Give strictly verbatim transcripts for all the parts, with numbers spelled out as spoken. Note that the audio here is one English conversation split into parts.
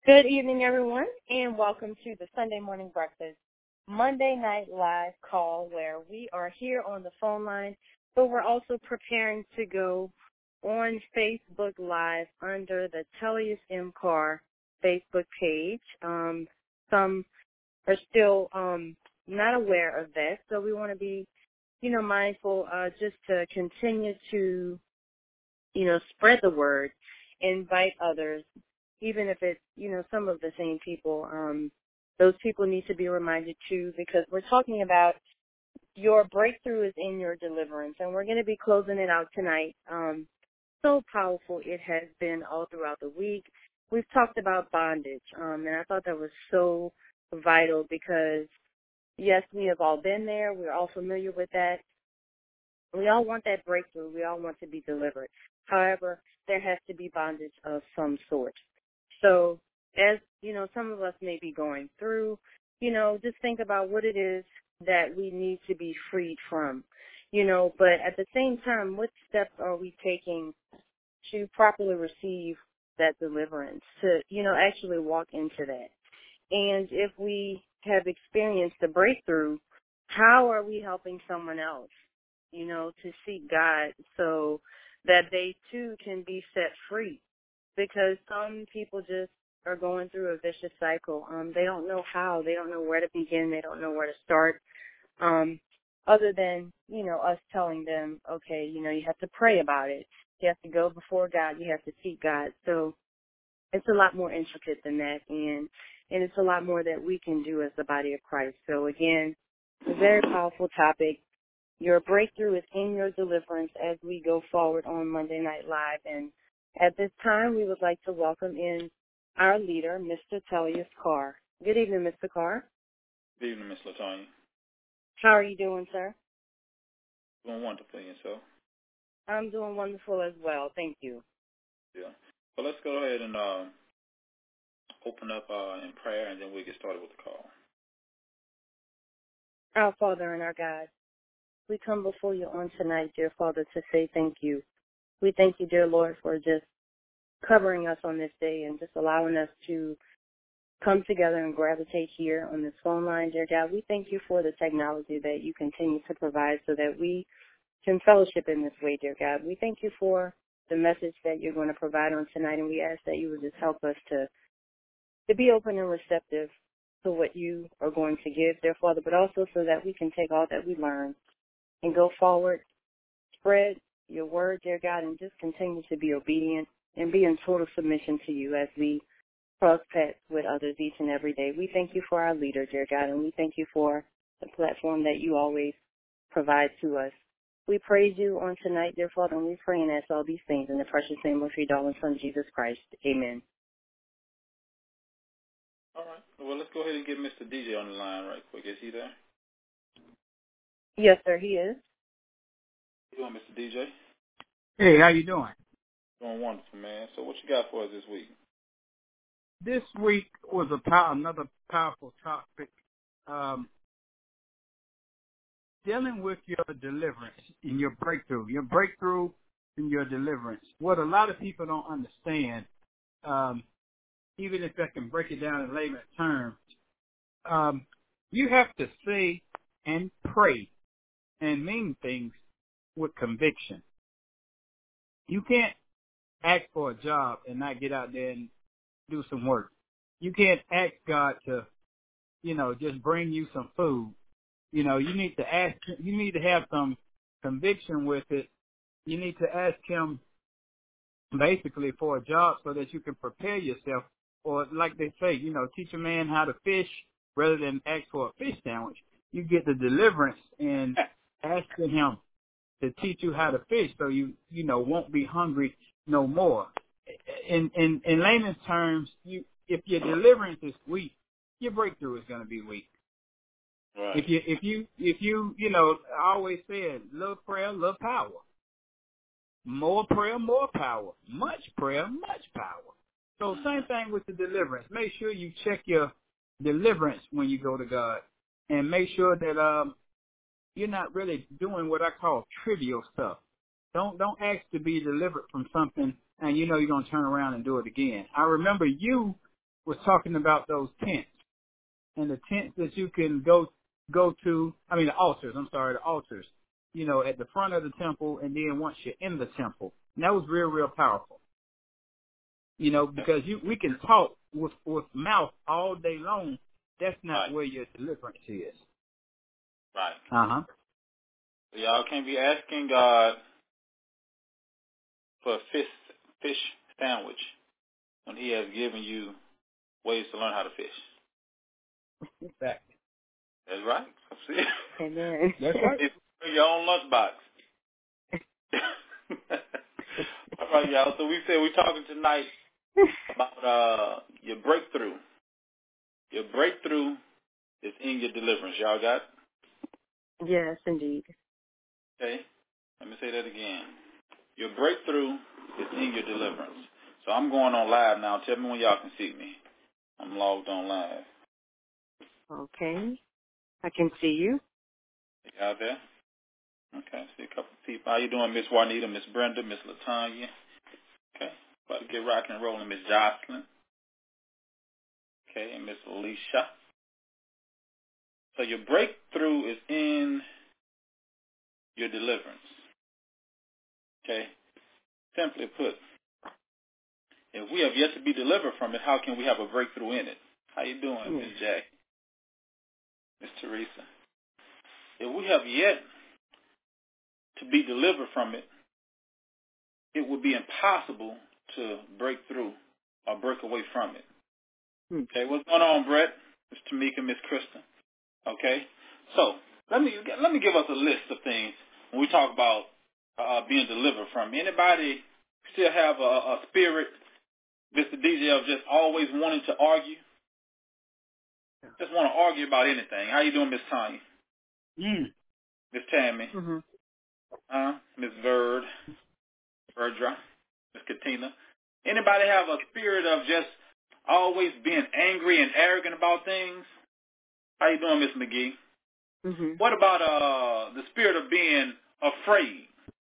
Good evening, everyone, and welcome to the Sunday Morning Breakfast Monday Night Live call, where we are here on the phone line, but we're also preparing to go on Facebook Live under the Tellius M. Carr Facebook page. Um, some are still um, not aware of that, so we want to be, you know, mindful uh, just to continue to, you know, spread the word, invite others. Even if it's, you know, some of the same people, um, those people need to be reminded too, because we're talking about your breakthrough is in your deliverance, and we're going to be closing it out tonight. Um, so powerful it has been all throughout the week. We've talked about bondage, um, and I thought that was so vital because, yes, we have all been there. We're all familiar with that. We all want that breakthrough. We all want to be delivered. However, there has to be bondage of some sort. So as, you know, some of us may be going through, you know, just think about what it is that we need to be freed from, you know, but at the same time, what steps are we taking to properly receive that deliverance, to, you know, actually walk into that? And if we have experienced the breakthrough, how are we helping someone else, you know, to seek God so that they too can be set free? Because some people just are going through a vicious cycle. Um, they don't know how. They don't know where to begin. They don't know where to start. Um, other than, you know, us telling them, okay, you know, you have to pray about it. You have to go before God. You have to seek God. So it's a lot more intricate than that, and and it's a lot more that we can do as the body of Christ. So again, a very powerful topic. Your breakthrough is in your deliverance as we go forward on Monday Night Live. And at this time, we would like to welcome in our leader, Mister Tellius Carr. Good evening, Mister Carr. Good evening, Miss LaTonya. How are you doing, sir? Doing wonderful, yourself? I'm doing wonderful as well. Thank you. Yeah. Well, let's go ahead and uh, open up uh, in prayer, and then we'll get started with the call. Our Father and our God, we come before you on tonight, dear Father, to say thank you. We thank you, dear Lord, for just covering us on this day and just allowing us to come together and gravitate here on this phone line, dear God. We thank you for the technology that you continue to provide so that we can fellowship in this way, dear God. We thank you for the message that you're going to provide on tonight, and we ask that you would just help us to, to be open and receptive to what you are going to give, dear Father, but also so that we can take all that we learn and go forward, spread your word, dear God, and just continue to be obedient and be in total submission to you as we cross paths with others each and every day. We thank you for our leader, dear God, and we thank you for the platform that you always provide to us. We praise you on tonight, dear Father, and we pray and ask all these things in the precious name of your darling Son, Jesus Christ. Amen. All right. Well, let's go ahead and get Mister D J on the line right quick. Is he there? Yes, sir, he is. How you doing, Mister D J? Hey, how you doing? Doing wonderful, man. So what you got for us this week? This week was a pow- another powerful topic, um, dealing with your deliverance and your breakthrough, your breakthrough and your deliverance. What a lot of people don't understand, um, even if I can break it down in layman terms, um, you have to say and pray and mean things with conviction. You can't ask for a job and not get out there and do some work. You can't ask God to, you know, just bring you some food. You know, you need to ask, you need to have some conviction with it. You need to ask him basically for a job so that you can prepare yourself. Or like they say, you know, teach a man how to fish rather than ask for a fish sandwich. You get the deliverance in asking him to teach you how to fish so you, you know, won't be hungry no more. In, in, in layman's terms, you, if your deliverance is weak, your breakthrough is going to be weak. Right. If you, if you, if you, you know, I always said, little prayer, little power. More prayer, more power. Much prayer, much power. So same thing with the deliverance. Make sure you check your deliverance when you go to God, and make sure that um you're not really doing what I call trivial stuff. Don't don't ask to be delivered from something, and you know you're gonna turn around and do it again. I remember you was talking about those tents and the tents that you can go go to. I mean, the altars. I'm sorry, the altars. You know, at the front of the temple, and then once you're in the temple, and that was real, real powerful. You know, because you we can talk with with mouth all day long. That's not right. where your deliverance is. Right. Uh huh. Y'all can't be asking God for a fish fish sandwich when He has given you ways to learn how to fish. Exactly. That's right. See? Amen. That's right. It's your own lunchbox. All right, y'all. So we said we're talking tonight about uh, your breakthrough. Your breakthrough is in your deliverance. Y'all got it? Yes, indeed. Okay. Let me say that again. Your breakthrough is in your deliverance. So I'm going on live now. Tell me when y'all can see me. I'm logged on live. Okay. I can see you. You out there? Okay. See a couple of people. How you doing, Miss Juanita, Miss Brenda, Miss Latanya? Okay. About to get rocking and rolling, Miss Jocelyn. Okay, and Miss Alicia. So your breakthrough is in your deliverance. Okay? Simply put, if we have yet to be delivered from it, how can we have a breakthrough in it? How you doing, Mm. Miss Jack? Miss Teresa? If we have yet to be delivered from it, it would be impossible to break through or break away from it. Mm. Okay, what's going on, Brett? Miss Tamika, Miss Krista. Okay, so let me let me give us a list of things when we talk about uh, being delivered from. Anybody still have a, a spirit, Mister D J, of just always wanting to argue? Just want to argue about anything. How you doing, Miss Tanya? Mm. Miss Tammy? Mm-hmm. Uh, Miss Verd? Verdra? Miss Katina? Anybody have a spirit of just always being angry and arrogant about things? How you doing, Miss McGee? Mm-hmm. What about uh, the spirit of being afraid?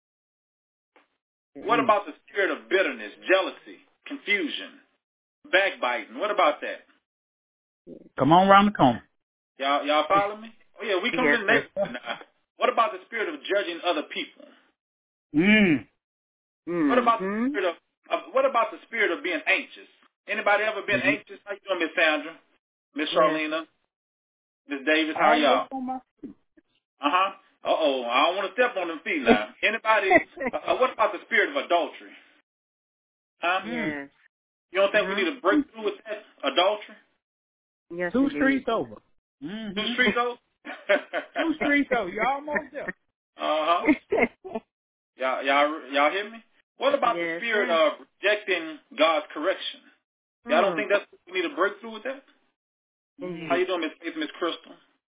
What Mm. about the spirit of bitterness, jealousy, confusion, backbiting? What about that? Come on around the corner. Y'all, y'all follow me? Oh yeah, we come Yes, to the sir. neighborhood now. What about the spirit of judging other people? Mm. What about the Mm-hmm. spirit of, of what about the spirit of being anxious? Anybody ever been Mm-hmm. anxious? How you doing, Miss Sandra, Miss Yes. Charlena, Miss Davis? How Always y'all? on my. Uh huh. Uh oh, I don't want to step on them feet now. Anybody? Uh, what about the spirit of adultery? Huh? Mm. Yes. You don't think we Mm-hmm. need to break through with that adultery? Yes, Two indeed. streets over. Two Mm-hmm. streets over? Two streets over. You almost there. Uh-huh. Y'all, y'all, y'all hear me? What about the Yes, spirit sir. of rejecting God's correction? Y'all don't Mm. think that's we need a breakthrough with that? Indeed. How you doing, Miss Faith, Miss Crystal?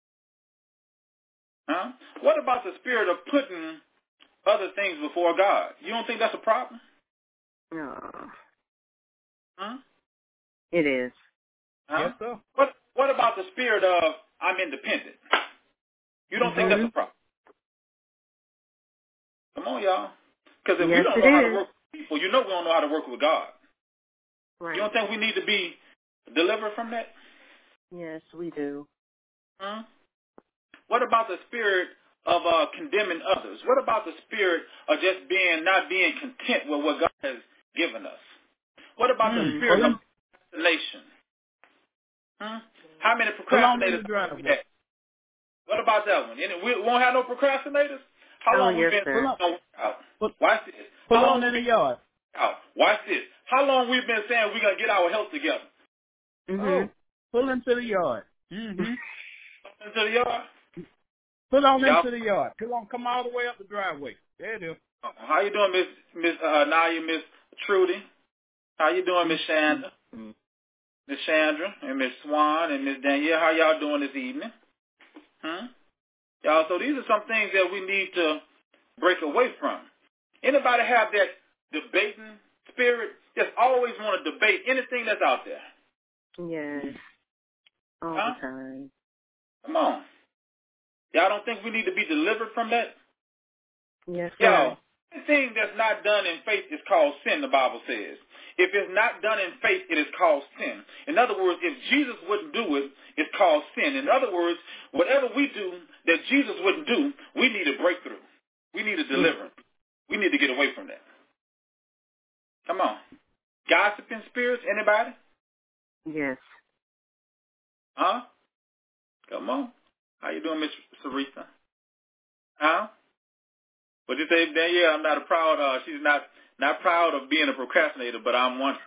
Huh? What about the spirit of putting other things before God? You don't think that's a problem? Oh, Huh? it is. Huh? Yes, sir. What What about the spirit of I'm independent? You don't think Mm-hmm. that's a problem? Come on, y'all. Because if we Yes, don't it know how to is. work with people, you know we don't know how to work with God. Right. You don't think we need to be delivered from that? Yes, we do. Huh? What about the spirit of uh, condemning others? What about the spirit of just being not being content with what God has given us? What about the Mm. spirit Pull of in, procrastination? Huh? How many pull on in the procrastinators have we driveway. had? What about that one? Any, we won't have no procrastinators? How Oh, long we yes, been Pull sir. up. on workout? Pull, Watch this. pull How on long we in the been yard. out? Watch this. How long we been saying we're gonna get our health together? Oh, Mm-hmm. pull into the yard. Mm-hmm. Into the yard. Pull on Y'all, into the yard. Come on, come all the way up the driveway. There it is. how you doing, Miss Miss uh, Naya, Miss Trudy? How you doing, Miss Shanda? Mm-hmm. Miss Chandra and Miss Swan and Miss Danielle? How y'all doing this evening? Hmm? Y'all, so these are some things that we need to break away from. Anybody have that debating spirit? Just always want to debate anything that's out there. Yes. All Huh? the time. Come on. Y'all don't think we need to be delivered from that? Yes, sir. Y'all, anything that's not done in faith is called sin, the Bible says. If it's not done in faith, it is called sin. In other words, if Jesus wouldn't do it, it's called sin. In other words, whatever we do that Jesus wouldn't do, we need a breakthrough. We need a deliverance. We need to get away from that. Come on. Gossiping spirits, anybody? Yes. Huh? Come on. How you doing, Miss Sarita? Huh? What you say, Danielle? I'm not a proud, uh, she's not, not proud of being a procrastinator, but I'm one.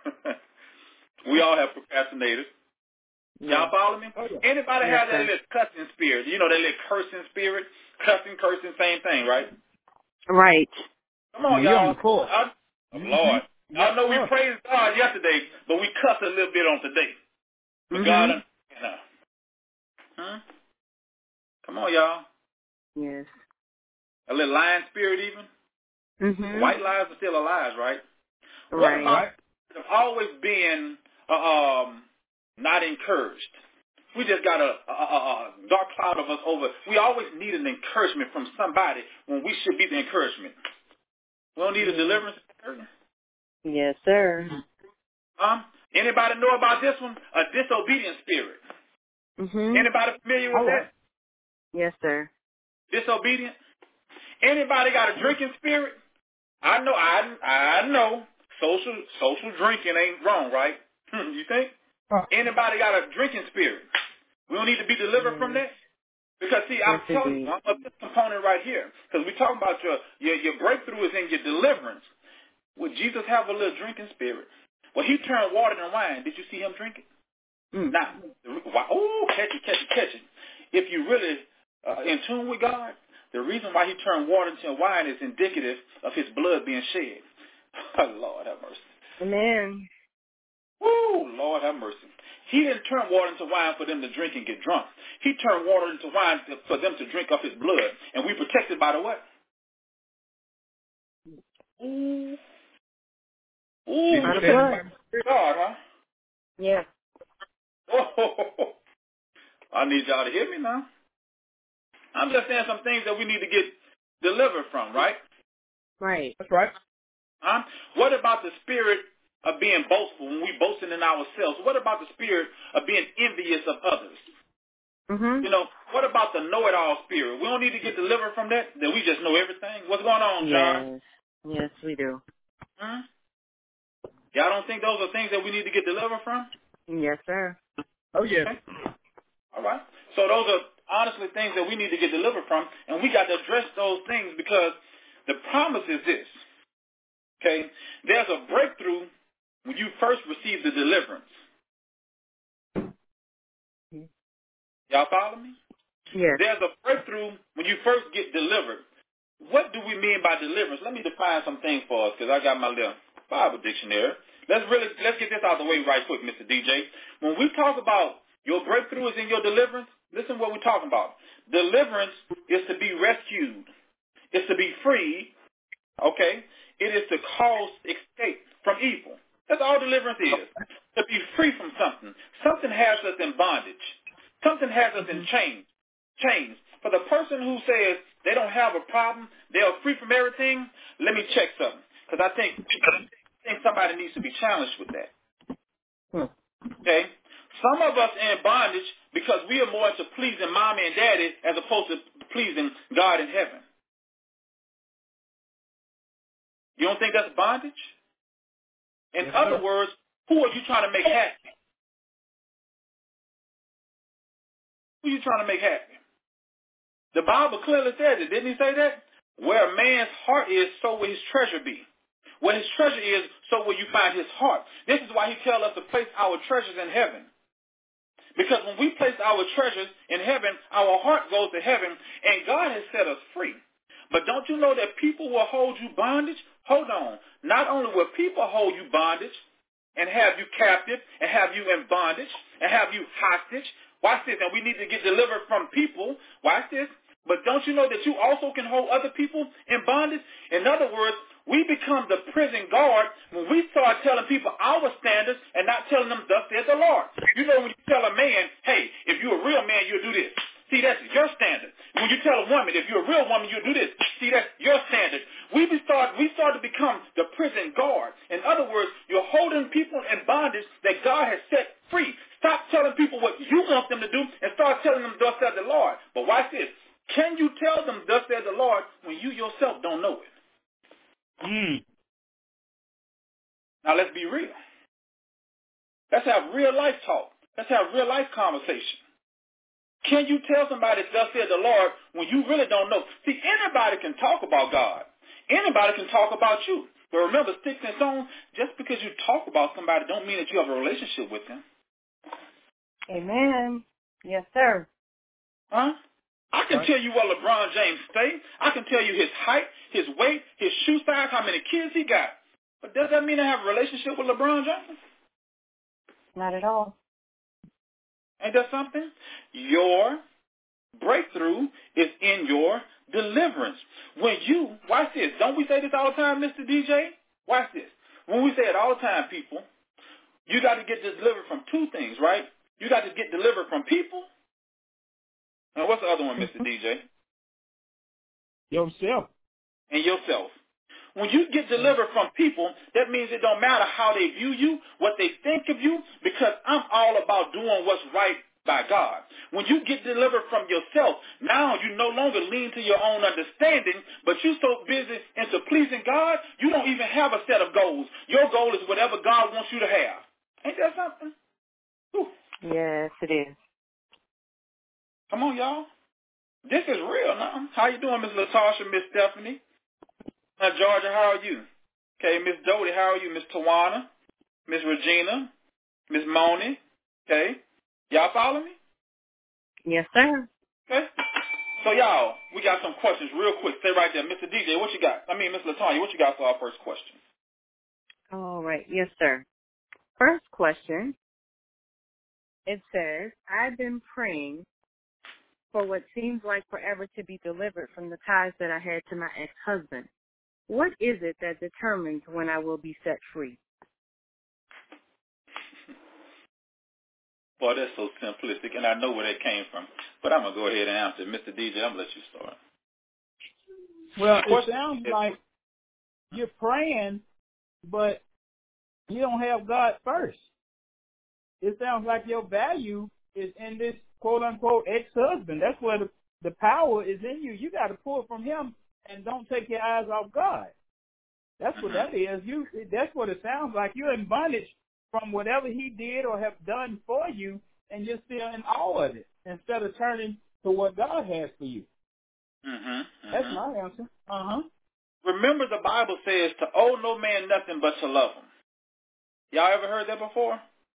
We all have procrastinators. Yes. Y'all follow me? Oh, yeah. Anybody Yes, have that sir. little cussing spirit? You know, that little cursing spirit? Cussing, cursing, same thing, right? Right. Come on, You're on y'all. the course. I, oh, Mm-hmm. Lord. Yes, I know we sir. praised God yesterday, but we cussed a little bit on today. But Mhm. God, you know. Hmm? Come on, y'all. Yes. A little lying spirit even. Mhm. White lies are still lies, right? What Right. about Right. always being uh, um, not encouraged? We just got a, a, a, a dark cloud of us over. We always need an encouragement from somebody when we should be the encouragement. We don't need a deliverance. Yes, sir. Um, anybody know about this one? A disobedient spirit. Mhm. Anybody familiar with All right. that? Yes, sir. Disobedient. Anybody got a drinking spirit? I know. I I know. Social social drinking ain't wrong, right? You think? Uh, Anybody got a drinking spirit? We don't need to be delivered from Yes. that. Because see, I'm Yes, telling indeed. you, I'm of this component right here. Because we're talking about your, your your breakthrough is in your deliverance. Would Jesus have a little drinking spirit? Well, he turned water into wine. Did you see him drink it? Mm. Now, oh, catch it, catch it, catch it. If you really uh, in tune with God, the reason why he turned water into wine is indicative of his blood being shed. Oh, Lord have mercy. Amen. Woo, Lord have mercy. He didn't turn water into wine for them to drink and get drunk. He turned water into wine for them to drink of his blood. And we protected by the what? Ooh. Ooh, By the protected blood. by God, huh? Yes. Oh, I need y'all to hear me now. I'm just saying some things that we need to get delivered from, right? Right. That's right. Huh? What about the spirit of being boastful when we boasting in ourselves? What about the spirit of being envious of others? Mhm. You know, what about the know-it-all spirit? We don't need to get delivered from that, that we just know everything. What's going on, John? Yes. Yes, we do. Hmm? Y'all don't think those are things that we need to get delivered from? Yes, sir. Oh, yes. Okay. All right. So those are honestly things that we need to get delivered from, and we got to address those things because the promise is this. Okay? There's a breakthrough when you first receive the deliverance. Y'all follow me? Yes. There's a breakthrough when you first get delivered. What do we mean by deliverance? Let me define some things for us because I got my little Bible dictionary. Let's really let's get this out of the way right quick, Mister D J. When we talk about your breakthrough is in your deliverance, listen what we're talking about. Deliverance is to be rescued. It's to be freed. Okay? It is to cause escape from evil. That's all deliverance is. To be free from something. Something has us in bondage. Something has us in chains. Chains. For the person who says they don't have a problem, they're free from everything, let me check something. Because I think, I think somebody needs to be challenged with that. Hmm. Okay? Some of us are in bondage because we are more into pleasing mommy and daddy as opposed to pleasing God in heaven. You don't think that's bondage? In Yes, other sir. words, who are you trying to make happy? Who are you trying to make happy? The Bible clearly says it. Didn't he say that? Where a man's heart is, so will his treasure be. Where his treasure is, so will you find his heart. This is why he tells us to place our treasures in heaven. Because when we place our treasures in heaven, our heart goes to heaven, and God has set us free. But don't you know that people will hold you bondage? Hold on. Not only will people hold you bondage and have you captive and have you in bondage and have you hostage. Watch this. And we need to get delivered from people. Watch this. But don't you know that you also can hold other people in bondage? In other words, we become the prison guard when we start telling people our standards and not telling them, thus says the Lord. You know, when you tell a man, hey, if you're a real man, you'll do this. See, that's your standard. When you tell a woman, if you're a real woman, you'll do this. See, that's your standard. We start, we start to become the prison guard. In other words, you're holding people in bondage that God has set free. Stop telling people what you want them to do and start telling them, thus said the Lord. But watch this. Can you tell them, thus said the Lord, when you yourself don't know it? Mm. Now let's be real. Let's have real life talk. Let's have real life conversation. Can you tell somebody, thus said the Lord, when you really don't know? See, anybody can talk about God. Anybody can talk about you. But remember, sticks and stones, just because you talk about somebody don't mean that you have a relationship with them. Amen. Yes, sir. Huh? I can Right. tell you where LeBron James stays. I can tell you his height, his weight, his shoe size, how many kids he got. But does that mean I have a relationship with LeBron James? Not at all. Ain't that something? Your breakthrough is in your deliverance. When you, watch this, don't we say this all the time, Mister D J? Watch this. When we say it all the time, people, you got to get delivered from two things, right? You got to get delivered from people. And what's the other one, Mister D J? Yourself. And yourself. When you get delivered from people, that means it don't matter how they view you, what they think of you, because I'm all about doing what's right by God. When you get delivered from yourself, now you no longer lean to your own understanding, but you're so busy into pleasing God, you don't even have a set of goals. Your goal is whatever God wants you to have. Ain't that something? Whew. Yes, it is. Come on, y'all. This is real now. How you doing, Miss Latasha, Miss Stephanie? Now, Georgia, how are you? Okay, Miss Dodie, how are you? Miss Tawana, Miss Regina, Miss Moni. Okay, y'all follow me? Yes, sir. Okay. So, y'all, we got some questions real quick. Stay right there. Mister D J, what you got? I mean, Miss Latonya, what you got for our first question? All right. Yes, sir. First question. It says, I've been praying for what seems like forever to be delivered from the ties that I had to my ex-husband. What is it that determines when I will be set free? Boy, that's so simplistic, and I know where that came from. But I'm going to go ahead and answer it. Mister D J, I'm going to let you start. Well, it Question sounds is, like you're praying, but you don't have God first. It sounds like your value is in this quote-unquote ex-husband. That's where the, the power is in you. You got to pull from him and don't take your eyes off God. That's what that is. You. That's what it sounds like. You're in bondage from whatever he did or have done for you, and you're still in awe of it instead of turning to what God has for you. mm-hmm, mm-hmm. That's my answer. Uh-huh. Remember, the Bible says to owe no man nothing but to love him. Y'all ever heard that before?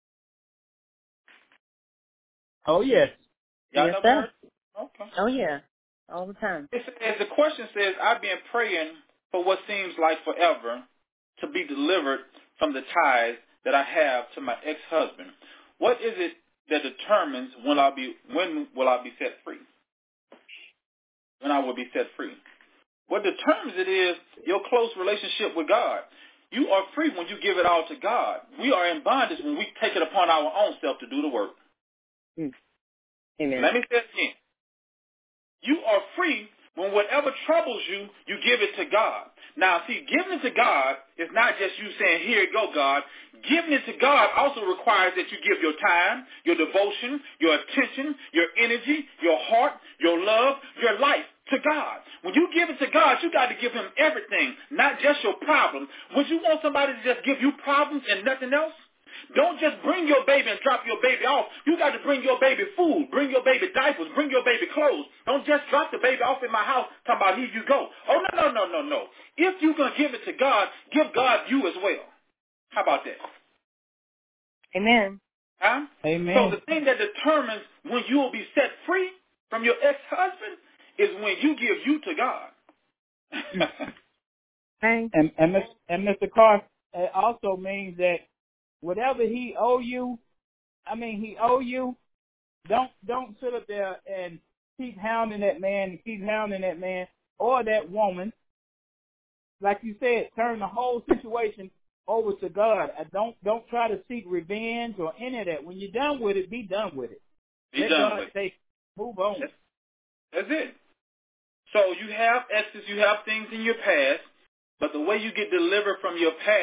Oh, yes. Y'all Yes, never sir. heard? Okay. Oh, yeah. All the time. It says, the question says, I've been praying for what seems like forever to be delivered from the ties that I have to my ex-husband. What is it that determines when I'll be when will I be set free? When I will be set free. What determines it is your close relationship with God. You are free when you give it all to God. We are in bondage when we take it upon our own self to do the work. Mm. Amen. Let me say it again. You are free when whatever troubles you, you give it to God. Now, see, giving it to God is not just you saying, here you go, God. Giving it to God also requires that you give your time, your devotion, your attention, your energy, your heart, your love, your life to God. When you give it to God, you got to give him everything, not just your problem. Would you want somebody to just give you problems and nothing else? Don't just bring your baby and drop your baby off. You got to bring your baby food, bring your baby diapers, bring your baby clothes. Don't just drop the baby off in my house talking about here you go. Oh, no, no, no, no, no. If you're going to give it to God, give God you as well. How about that? Amen. Huh? Amen. So the thing that determines when you will be set free from your ex-husband is when you give you to God. Hey. And, and, Mister and Mister Carr, it also means that whatever he owe you, I mean, he owe you, don't don't sit up there and keep hounding that man, keep hounding that man or that woman. Like you said, turn the whole situation over to God. I don't don't try to seek revenge or any of that. When you're done with it, be done with it. Be Let done God with it. take, move on. That's, that's it. So you have exes, you have things in your past, but the way you get delivered from your past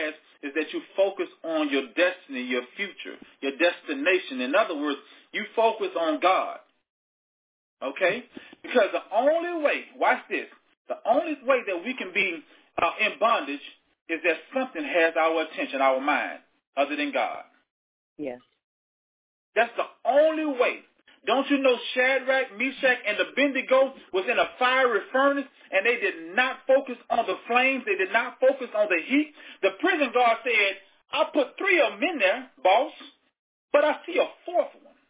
is that you focus on your destiny, your future, your destination. In other words, you focus on God. Okay? Because the only way, watch this, the only way that we can be uh, in bondage is that something has our attention, our mind, other than God. Yes. That's the only way. Don't you know Shadrach, Meshach, and Abednego was in a fiery furnace, and they did not focus on the flames. They did not focus on the heat. The prison guard said, I put three of them in there, boss, but I see a fourth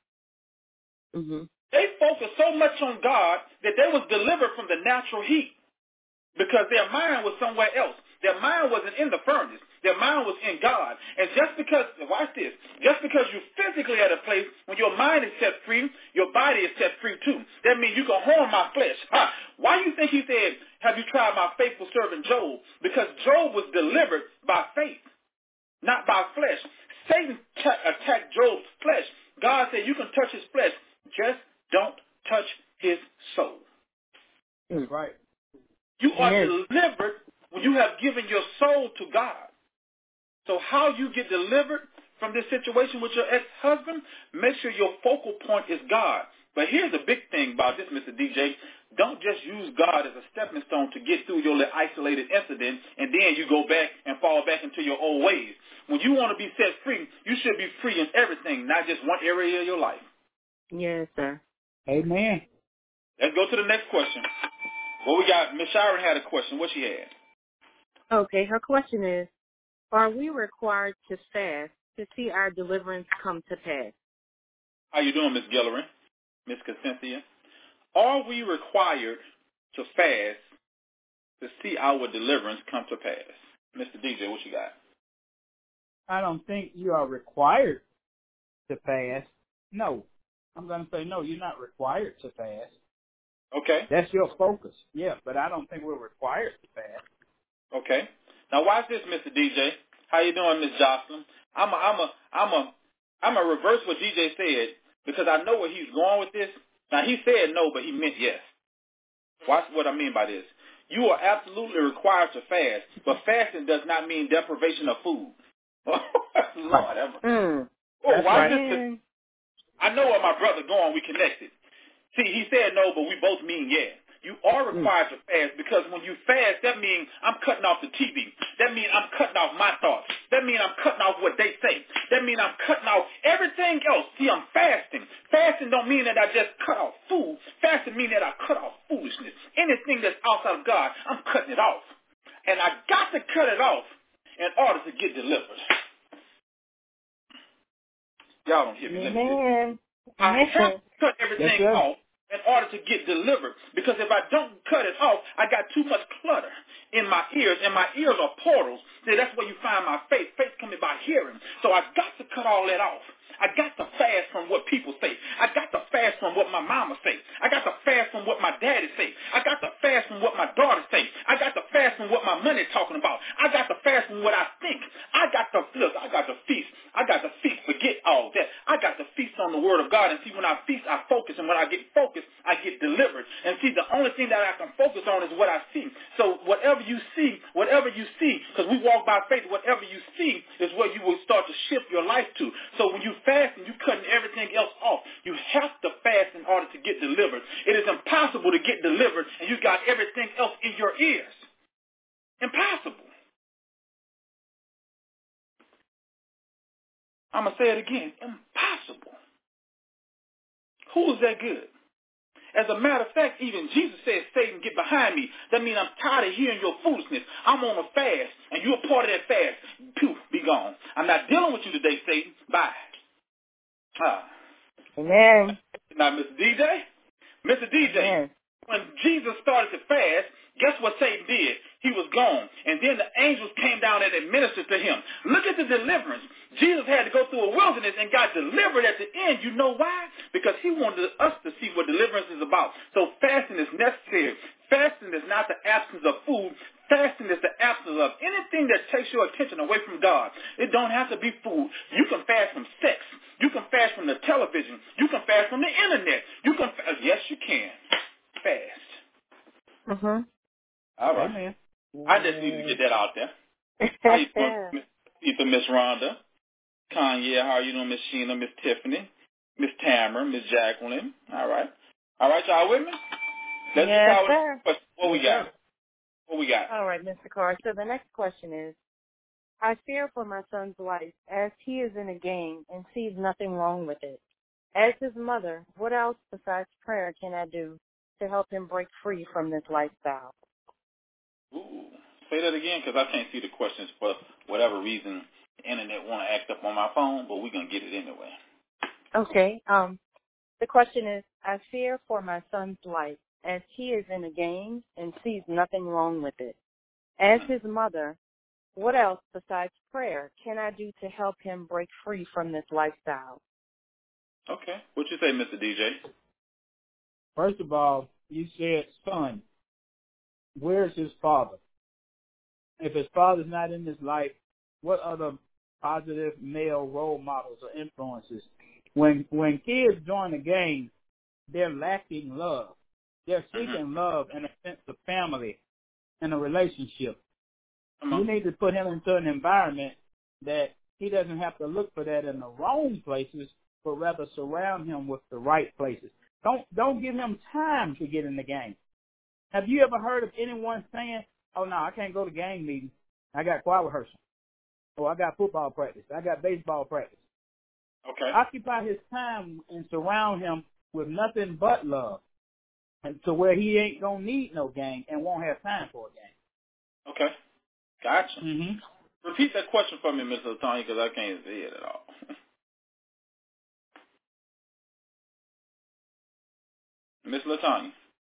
one. Mm-hmm. They focused so much on God that they was delivered from the natural heat because their mind was somewhere else. Their mind wasn't in the furnace. Their mind was in God. And just because, watch this, just because you're physically at a place, when your mind is set free, your body is set free too. That means you can harm my flesh. Huh? Why do you think he said, have you tried my faithful servant Job? Because Job was delivered by faith, not by flesh. Satan t- attacked Job's flesh. God said, you can touch his flesh. Just don't touch his soul. That's right. You are Yes. delivered when you have given your soul to God. So how you get delivered from this situation with your ex-husband, make sure your focal point is God. But here's the big thing about this, Mister D J. Don't just use God as a stepping stone to get through your little isolated incident, and then you go back and fall back into your old ways. When you want to be set free, you should be free in everything, not just one area of your life. Yes, sir. Amen. Let's go to the next question. Well, we got Miss Sharon had a question. What she had? Okay, her question is, are we required to fast to see our deliverance come to pass? How you doing, Miss Gillerin? Miss Cynthia? Are we required to fast to see our deliverance come to pass? Mister D J, what you got? I don't think you are required to fast. No. I'm going to say no, you're not required to fast. Okay. That's your focus. Yeah, but I don't think we're required to fast. Okay. Now watch this, Mister D J. How you doing, Miss Jocelyn? I'm a, I'm a, I'm a, I'm a reverse what D J said because I know where he's going with this. Now he said no, but he meant yes. Watch what I mean by this. You are absolutely required to fast, but fasting does not mean deprivation of food. Lord, ever. Mm. Oh, why right. this? I know where my brother going. We connected. See, he said no, but we both mean yeah. You are required mm. to fast because when you fast, that means I'm cutting off the T V. That means I'm cutting off my thoughts. That means I'm cutting off what they say. That means I'm cutting off everything else. See, I'm fasting. Fasting don't mean that I just cut off food. Fasting means that I cut off foolishness. Anything that's outside of God, I'm cutting it off. And I got to cut it off in order to get delivered. Y'all don't hear me. Let me Amen. I have to cut everything yes, off in order to get delivered. Because if I don't cut it off, I got too much clutter in my ears, and my ears are portals. See, that's where you find my faith. Faith coming by hearing. So I got to cut all that off. I got to fast from what people say. I got to fast from what my mama say. I got to fast from what my daddy say. I got to fast from what my daughter say. I got to fast from what my money talking about. I got to fast from what I think. I got to, look, I got to feast. I got to feast. Forget all that. I got to feast on the word of God. And see, when I feast, I focus. And when I get focused, I get delivered. And see, the only thing that I can focus on is what I see. So whatever you see, whatever you see, because we walk by faith, whatever you see is where you will start to shift your life to. So when you fast and you cutting everything else off, you have to fast in order to get delivered. It is impossible to get delivered and you got everything else in your ears. Impossible. I'm going to say it again. Impossible. Who is that good? As a matter of fact, even Jesus said, Satan, get behind me. That means I'm tired of hearing your foolishness. I'm on a fast, and you're a part of that fast. Poof, be gone. I'm not dealing with you today, Satan. Bye. Ah. Amen. Now, Mister D J, Mister D J, Amen. When Jesus started to fast, guess what Satan did? He was gone. And then the angels came down and administered to him. Look at the deliverance. Jesus had to go through a wilderness and got delivered at the end. You know why? Because he wanted us to see what deliverance is about. So fasting is necessary. Fasting is not the absence of food. Fasting is the absence of anything that takes your attention away from God. It don't have to be food. You can fast from sex. You can fast from the television. You can fast from the internet. You can fa- yes, you can. Fast. Uh-huh. All right. Amen. I just need to get that out there. How you doing, Etha, Miss Rhonda, Kanye, how are you doing, Miss Sheena, Miss Tiffany, Miss Tamara, Miss Jacqueline. All right. All right, y'all with me? Let's Yes, just sir. what, what we got. What we got? All right, Mister Carr. So the next question is, I fear for my son's life as he is in a gang and sees nothing wrong with it. As his mother, what else besides prayer can I do to help him break free from this lifestyle? Ooh. Say that again, because I can't see the questions for whatever reason the internet want to act up on my phone, but we're going to get it anyway. Okay. Um, the question is, I fear for my son's life as he is in a gang and sees nothing wrong with it. As his mother, what else besides prayer can I do to help him break free from this lifestyle? Okay. What you say, Mister D J? First of all, you said son. Where's his father? If his father's not in his life, what other positive male role models or influences? When when kids join the gang, they're lacking love. They're seeking Mm-hmm. love and a sense of family and a relationship. Come You on. need to put him into an environment that he doesn't have to look for that in the wrong places, but rather surround him with the right places. Don't don't give him time to get in the gang. Have you ever heard of anyone saying, "Oh no, I can't go to gang meetings. I got choir rehearsal. Or I got football practice. I got baseball practice." Okay. Occupy his time and surround him with nothing but love, and to where he ain't gonna need no gang and won't have time for a gang. Okay. Gotcha. Mm-hmm. Repeat that question for me, Mister Latanya, because I can't see it at all. Miss Latanya.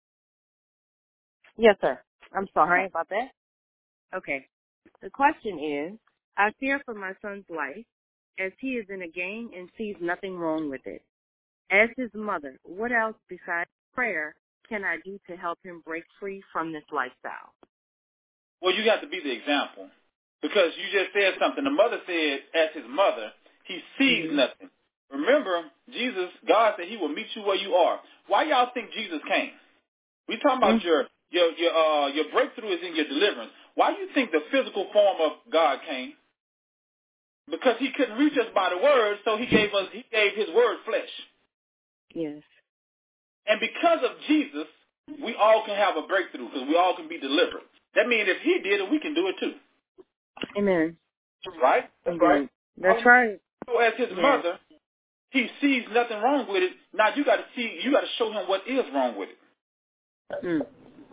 Yes, sir. I'm sorry about that. Okay. The question is, I fear for my son's life as he is in a gang and sees nothing wrong with it. As his mother, what else besides prayer can I do to help him break free from this lifestyle? Well, you got to be the example, because you just said something. The mother said, as his mother, he sees Mm-hmm. nothing. Remember, Jesus, God said he will meet you where you are. Why y'all think Jesus came? We talking about your your your uh your breakthrough is in your deliverance. Why do you think the physical form of God came? Because he couldn't reach us by the word, so he gave us he gave his word flesh. Yes. And because of Jesus, we all can have a breakthrough, because we all can be delivered. That means if he did it, we can do it too. Amen. Right? That's Indeed. right. That's right. So as his Yes. mother, he sees nothing wrong with it. Now you got to see, you got to show him what is wrong with it. Mm.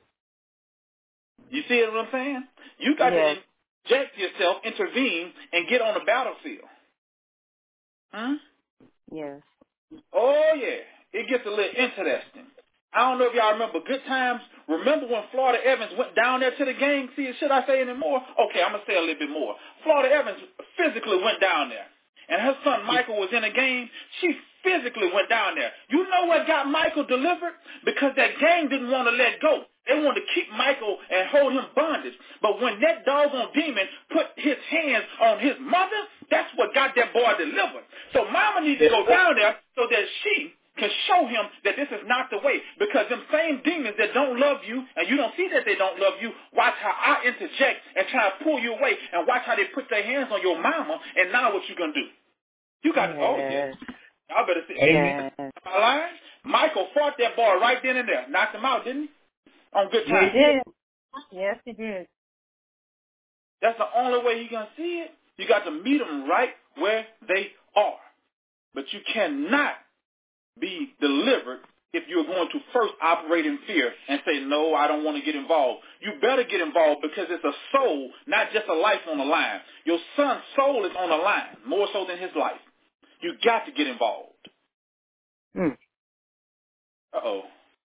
You see what I'm saying? You got Yes. to inject yourself, intervene, and get on the battlefield. Hmm? Yes. Oh, yeah. It gets a little interesting. I don't know if y'all remember good times. Remember when Florida Evans went down there to the gang? See, should I say any more? Okay, I'm going to say a little bit more. Florida Evans physically went down there. And her son Michael was in a game. She physically went down there. You know what got Michael delivered? Because that gang didn't want to let go. They wanted to keep Michael and hold him bondage. But when that doggone demon put his hands on his mother, that's what got that boy delivered. So mama needs to go down there so that she can show him that this is not the way. Because them same demons that don't love you, and you don't see that they don't love you, watch how I interject and try to pull you away, and watch how they put their hands on your mama, and now what you going to do? You got to, Yes. oh, yeah. Y'all better see. Yes. My line, Michael fought that boy right then and there. Knocked him out, didn't he? On good He time. did. Yes, he did. That's the only way you're going to see it. You got to meet them right where they are. But you cannot be delivered if you're going to first operate in fear and say, no, I don't want to get involved. You better get involved, because it's a soul, not just a life on the line. Your son's soul is on the line, more so than his life. You got to get involved. Mm. Uh-oh.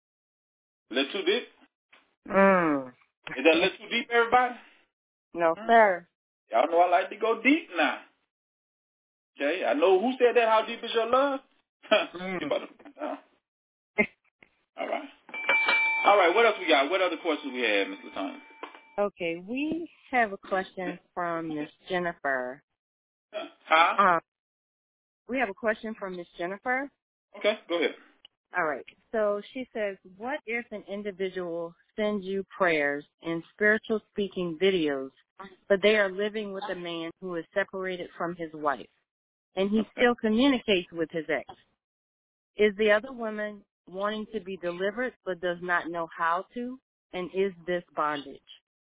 A little too deep? Mm. Is that a little too deep, everybody? No, sir. Y'all know I like to go deep now. Okay, I know who said that, how deep is your love? Mm. You better put it down. All right. All right, what else we got? What other questions we have, Miss Latanya? Okay, we have a question from Miss Jennifer. Huh? Um, we have a question from Miss Jennifer. Okay, go ahead. All right. So she says, what if an individual sends you prayers and spiritual speaking videos but they are living with a man who is separated from his wife, and he Okay. still communicates with his ex. Is the other woman wanting to be delivered but does not know how to? And is this bondage?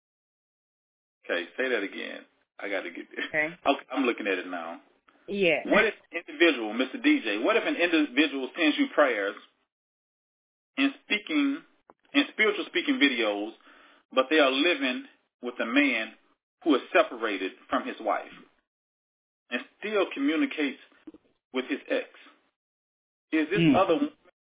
Okay, say that again. I got to get there. Okay. Okay, I'm looking at it now. Yeah. What if an individual, Mister D J, what if an individual sends you prayers and speaking, in spiritual speaking videos, but they are living with a man who is separated from his wife and still communicates with his ex? Is this Mm. other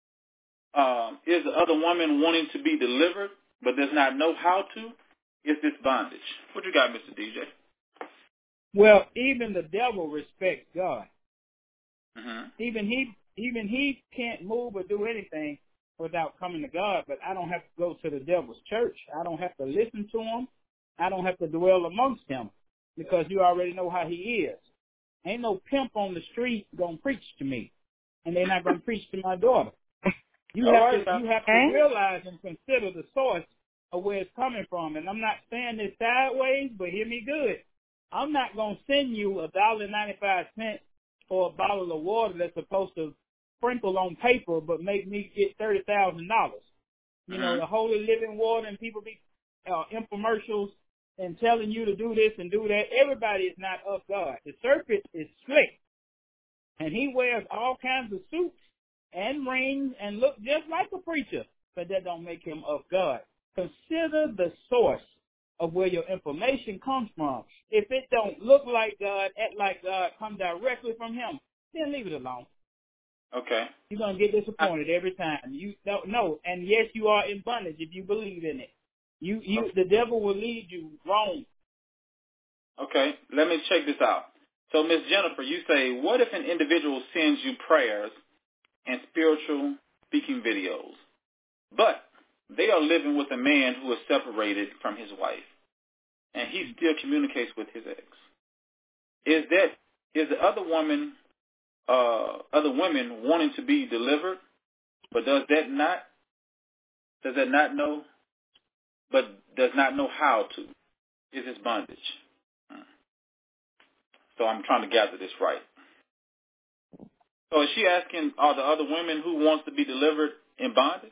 um, is the other woman wanting to be delivered but does not know how to? Is this bondage? What you got, Mister D J? Well, even the devil respects God. Mm-hmm. Even he, even he can't move or do anything without coming to God. But I don't have to go to the devil's church. I don't have to listen to him. I don't have to dwell amongst him because you already know how he is. Ain't no pimp on the street gonna preach to me, and they're not gonna preach to my daughter. You All have right, to, now. you have to realize and consider the source of where it's coming from. And I'm not saying this sideways, but hear me good. I'm not gonna send you a dollar ninety-five cents for a bottle of water that's supposed to sprinkle on paper, but make me get thirty thousand dollars. You Mm-hmm. know, the holy living water, and people be uh, infomercials and telling you to do this and do that. Everybody is not of God. The serpent is slick, and he wears all kinds of suits and rings and look just like a preacher, but that don't make him of God. Consider the source of where your information comes from. If it don't look like God, act like God, come directly from him, then leave it alone. Okay. You're going to get disappointed every time. You don't know. And yes, you are in bondage if you believe in it. You, you, Okay. the devil will lead you wrong. Okay, let me check this out. So, Miss Jennifer, you say, what if an individual sends you prayers and spiritual speaking videos, but they are living with a man who is separated from his wife, and he still communicates with his ex? Is that is the other woman, uh, other women wanting to be delivered, but does that not does that not know, but does not know how to? Is this bondage? Hmm. So I'm trying to gather this right. So is she asking, are the other women who wants to be delivered in bondage?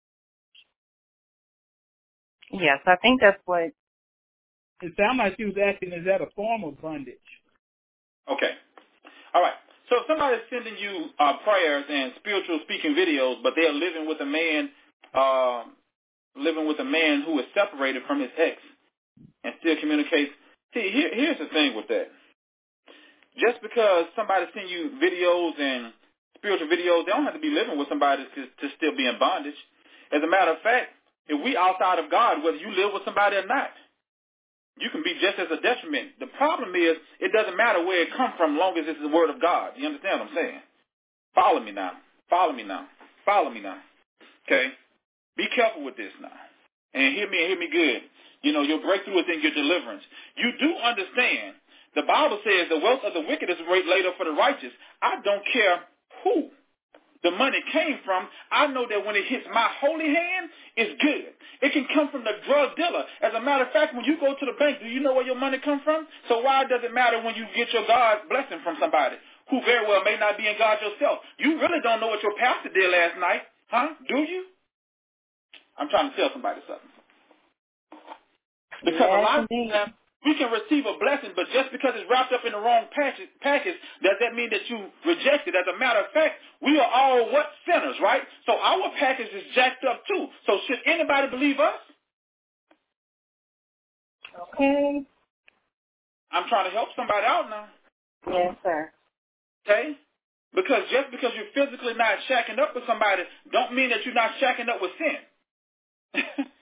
Yes, I think that's what. It sounds like she was asking, is that a form of bondage? Okay. All right. So if somebody's sending you uh, prayers and spiritual speaking videos, but they're living with a man, uh, living with a man who is separated from his ex and still communicates. See, here, here's the thing with that. Just because somebody sends you videos and spiritual videos, they don't have to be living with somebody to, to still be in bondage. As a matter of fact, if we outside of God, whether you live with somebody or not, you can be just as a detriment. The problem is, it doesn't matter where it comes from, long as it's the word of God. You understand what I'm saying? Follow me now. Follow me now. Follow me now. Okay? Be careful with this now. And hear me and hear me good. You know, your breakthrough is in your deliverance. You do understand, the Bible says the wealth of the wicked is laid up for the righteous. I don't care who the money came from. I know that when it hits my holy hand, it's good. It can come from the drug dealer. As a matter of fact, when you go to the bank, do you know where your money comes from? So why does it matter when you get your God blessing from somebody who very well may not be in God yourself? You really don't know what your pastor did last night, huh? Do you? I'm trying to tell somebody something. Because a Yes, lot of indeed. times we can receive a blessing, but just because it's wrapped up in the wrong package, package, does that mean that you reject it? As a matter of fact, we are all what? Sinners, right? So our package is jacked up too. So should anybody believe us? Okay. I'm trying to help somebody out now. Yes, sir. Okay? Because just because you're physically not shacking up with somebody don't mean that you're not shacking up with sin.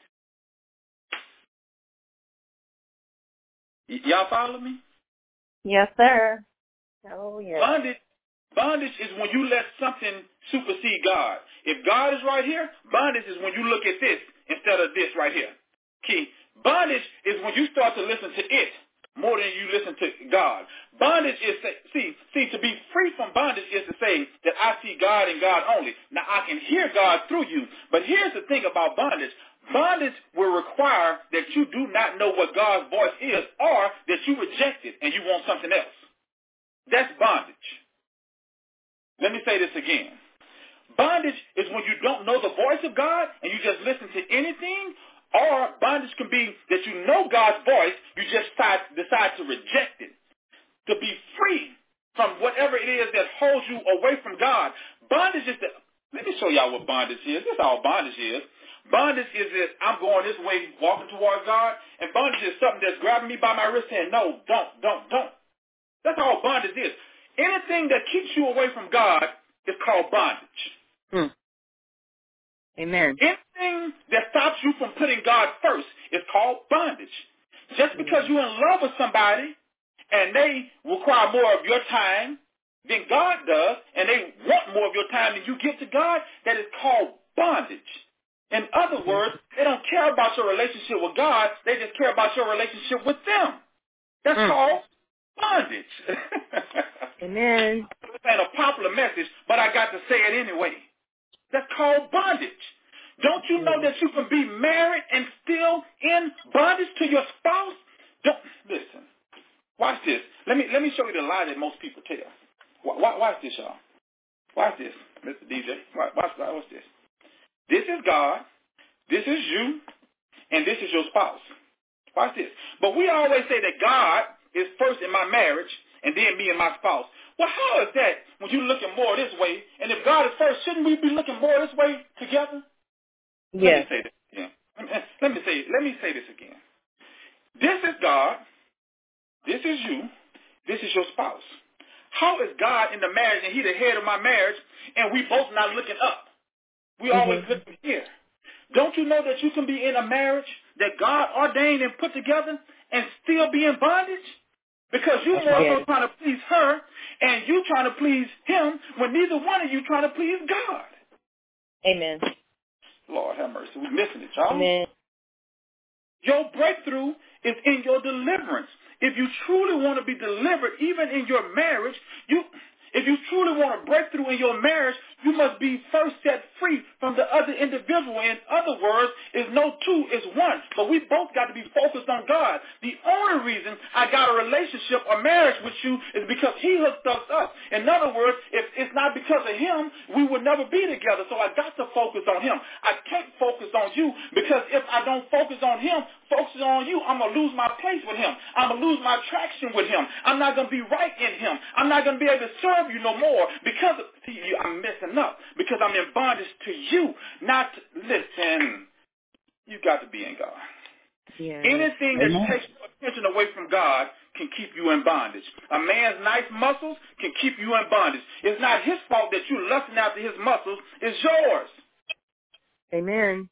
Y- y'all follow me? Yes, sir. Oh, yes. Bondage, bondage is when you let something supersede God. If God is right here, bondage is when you look at this instead of this right here. Key. Bondage is when you start to listen to it more than you listen to God. Bondage is, see, see, to be free from bondage is to say that I see God and God only. Now, I can hear God through you, but here's the thing about bondage. Bondage will require that you do not know what God's voice is, or that you reject it and you want something else. That's bondage. Let me say this again. Bondage is when you don't know the voice of God and you just listen to anything, or bondage can be that you know God's voice, you just decide, decide to reject it. To be free from whatever it is that holds you away from God. Bondage is the, let me show y'all what bondage is. This is all bondage is. Bondage is that I'm going this way, walking towards God, and bondage is something that's grabbing me by my wrist saying, no, don't, don't, don't. That's all bondage is. Anything that keeps you away from God is called bondage. Hmm. Amen. Anything that stops you from putting God first is called bondage. Just because you're in love with somebody and they require more of your time than God does, and they want more of your time than you give to God, that is called bondage. In other words, they don't care about your relationship with God. They just care about your relationship with them. That's mm. called bondage. Amen. This ain't a popular message, but I got to say it anyway. That's called bondage. Don't you know that you can be married and still in bondage to your spouse? Don't, listen. Watch this. Let me let me show you the lie that most people tell. Watch, watch this, y'all. Watch this, Mister D J. Watch, watch, watch this. This is God. This is you. And this is your spouse. Watch this. But we always say that God is first in my marriage and then me and my spouse. Well, how is that when you're looking more this way? And if God is first, shouldn't we be looking more this way together? Yes. Let me say this again. Let me say, let me say this again. This is God. This is you. This is your spouse. How is God in the marriage and He's the head of my marriage and we both not looking up? We mm-hmm. always looking here. Don't you know that you can be in a marriage that God ordained and put together and still be in bondage? Because you're more so trying to please her and you trying to please him when neither one of you trying to please God. Amen. Lord have mercy. We're missing it, y'all. Amen. Your breakthrough is in your deliverance. If you truly want to be delivered, even in your marriage, you, if you truly want to break through in your marriage, you must be first set free from the other individual. In other words, is no two, is one. But we both got to be focused on God. The only reason I got a relationship or marriage with you is because He hooked us up. In other words, if it's not because of Him, we would never be together. So I got to focus on Him. I can't focus on you because if I don't focus on Him, focus on you, I'm going to lose my place with Him. I'm going to lose my traction with Him. I'm not going to be right in Him. I'm not going to be able to serve you no more because see, I'm messing up because I'm in bondage to you. Not, listen, you got to be in God. Yeah. Anything that Amen. takes your attention away from God can keep you in bondage. A man's nice muscles can keep you in bondage. It's not his fault that you're lusting after his muscles. It's yours. Amen.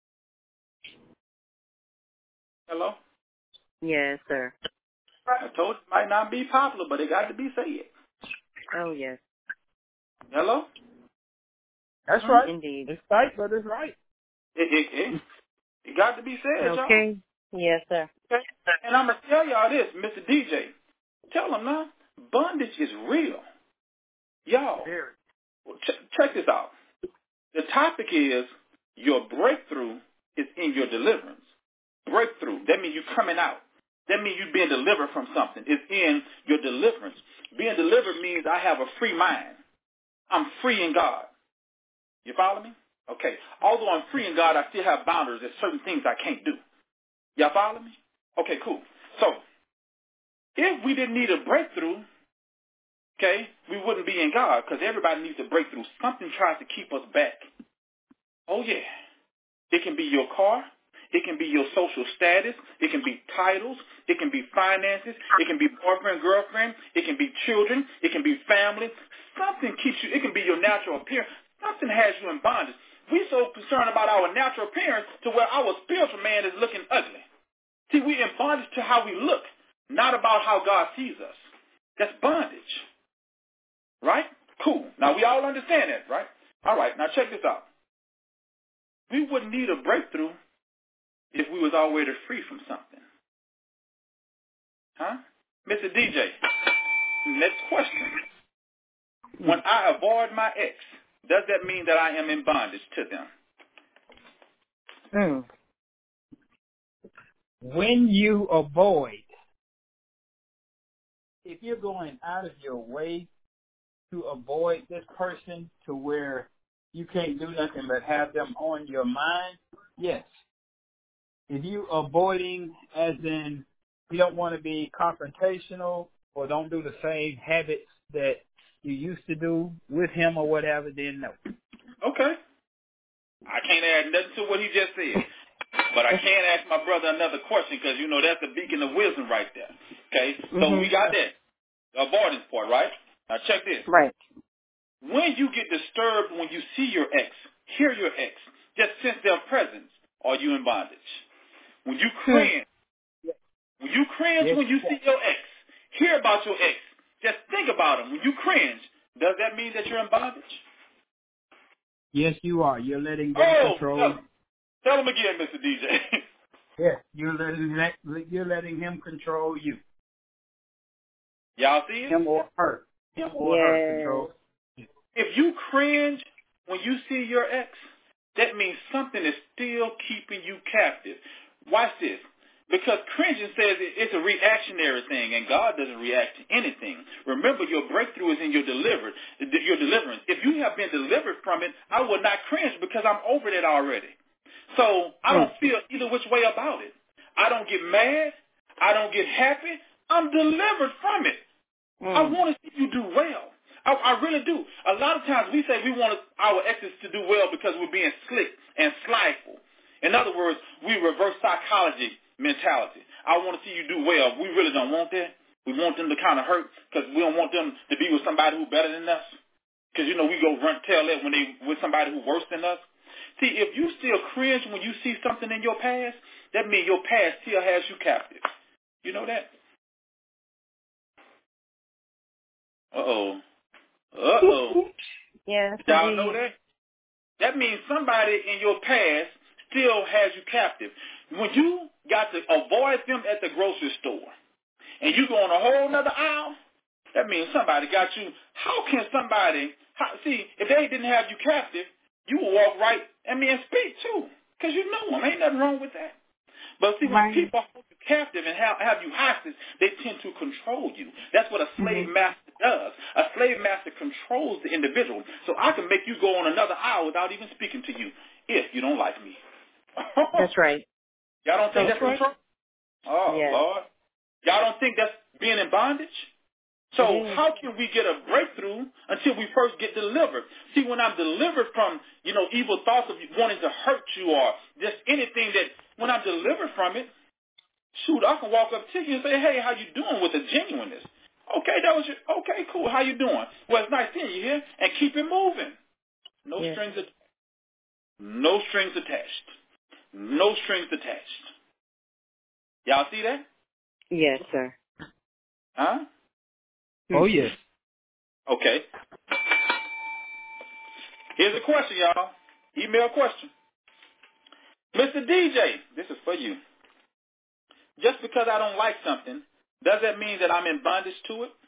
Hello? Yes, sir. I told you it might not be popular, but it got to be said. Oh, yes. Hello? That's right. Indeed. It's tight, but it's right. It, it, it, it got to be said, y'all. Okay. Yes, sir. Okay? And I'm going to tell y'all this, Mister D J. Tell them now, bondage is real. Y'all, ch- check this out. The topic is your breakthrough is in your deliverance. Breakthrough, that means you're coming out. That means you're being delivered from something. It's in your deliverance. Being delivered means I have a free mind. I'm free in God. You follow me? Okay. Although I'm free in God, I still have boundaries. There's certain things I can't do. Y'all follow me? Okay, cool. So, if we didn't need a breakthrough, okay, we wouldn't be in God because everybody needs a breakthrough. Something tries to keep us back. Oh, yeah. It can be your car. It can be your social status. It can be titles. It can be finances. It can be boyfriend, girlfriend. It can be children. It can be family. Something keeps you. It can be your natural appearance. Something has you in bondage. We're so concerned about our natural appearance to where our spiritual man is looking ugly. See, we're in bondage to how we look, not about how God sees us. That's bondage. Right? Cool. Now, we all understand that, right? All right. Now, check this out. We wouldn't need a breakthrough if we was already free from something. Huh? Mister D J, next question. When I avoid my ex, does that mean that I am in bondage to them? Mm. when you avoid, if you're going out of your way to avoid this person to where you can't do nothing but have them on your mind, yes. If you avoiding as in you don't want to be confrontational or don't do the same habits that you used to do with him or whatever, then no. Okay. I can't add nothing to what he just said. But I can ask my brother another question because, you know, that's the beacon of wisdom right there. Okay? So mm-hmm. we got that. The avoidance part, right? Now check this. Right. When you get disturbed when you see your ex, hear your ex, just sense their presence, are you in bondage? When you cringe, when you cringe yes. when you see your ex, hear about your ex, just think about him. When you cringe, does that mean that you're in bondage? Yes, you are. You're letting them oh, control. Tell, tell him again, Mister D J. Yes, you're letting you're letting him control you. Y'all see it? Him or her. Him or yes. her control. If you cringe when you see your ex, that means something is still keeping you captive. Watch this. Because cringing says it's a reactionary thing, and God doesn't react to anything. Remember, your breakthrough is in your deliverance. Your deliverance. If you have been delivered from it, I will not cringe because I'm over that already. So I don't feel either which way about it. I don't get mad. I don't get happy. I'm delivered from it. Mm. I want to see you do well. I, I really do. A lot of times we say we want our exes to do well because we're being slick and slyful. In other words, we reverse psychology mentality. I want to see you do well. We really don't want that. We want them to kind of hurt because we don't want them to be with somebody who's better than us. Because, you know, we go run tail that when they with somebody who's worse than us. See, if you still cringe when you see something in your past, that means your past still has you captive. You know that? Uh-oh. Uh-oh. Yes. Y'all know that? That means somebody in your past still has you captive. When you got to avoid them at the grocery store and you go on a whole nother aisle, that means somebody got you. How can somebody, how, see, if they didn't have you captive, you will walk right, I mean, and speak too, because you know them. Ain't nothing wrong with that. But see, when right. people hold you captive and have, have you hostage, they tend to control you. That's what a slave mm-hmm. master does. A slave master controls the individual. So I can make you go on another aisle without even speaking to you if you don't like me. That's right. Y'all don't think that's, that's control? Oh, yes. Lord. Y'all don't think that's being in bondage? So mm-hmm. how can we get a breakthrough until we first get delivered? See, when I'm delivered from, you know, evil thoughts of wanting to hurt you or just anything that, when I'm delivered from it, shoot, I can walk up to you and say, hey, how you doing with the genuineness? Okay, that was your, okay, cool, how you doing? Well, it's nice seeing you here, and keep it moving. No yeah. strings attached. No strings attached. No strings attached. Y'all see that? Yes, sir. Huh? Oh, yes. Okay. Here's a question, y'all. Email question. Mister D J, this is for you. Just because I don't like something, does that mean that I'm in bondage to it?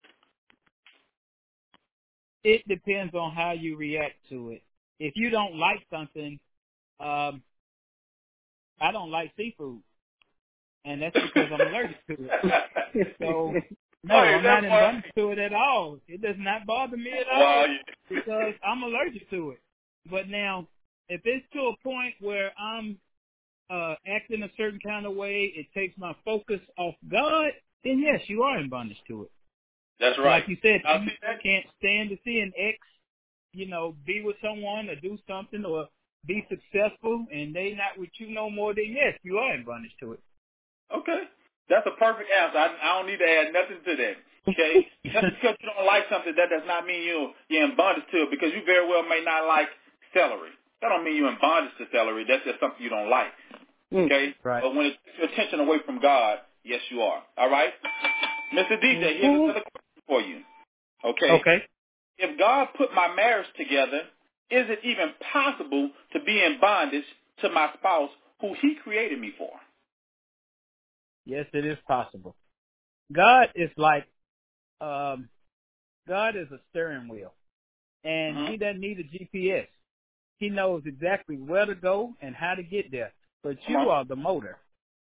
It depends on how you react to it. If you don't like something, um, I don't like seafood. And that's because I'm allergic to it. So, no, I'm not in bondage to it at all. It does not bother me at all because I'm allergic to it. But now, if it's to a point where I'm uh, acting a certain kind of way, it takes my focus off God, then yes, you are in bondage to it. That's right. Like you said, you can't stand to see an ex, you know, be with someone or do something or be successful, and they not with you no more, then yes, you are in bondage to it. Okay. That's a perfect answer. I, I don't need to add nothing to that. Okay? Just because you don't like something, that does not mean you, you're in bondage to it, because you very well may not like celery. That don't mean you're in bondage to celery. That's just something you don't like. Okay? Right. But when it's your attention away from God, yes, you are. All right? Mister D J, here's another question for you. Okay? Okay. If God put my marriage together, is it even possible to be in bondage to my spouse who he created me for? Yes, it is possible. God is like, um, God is a steering wheel, and mm-hmm. he doesn't need a G P S. He knows exactly where to go and how to get there, but you uh-huh. are the motor.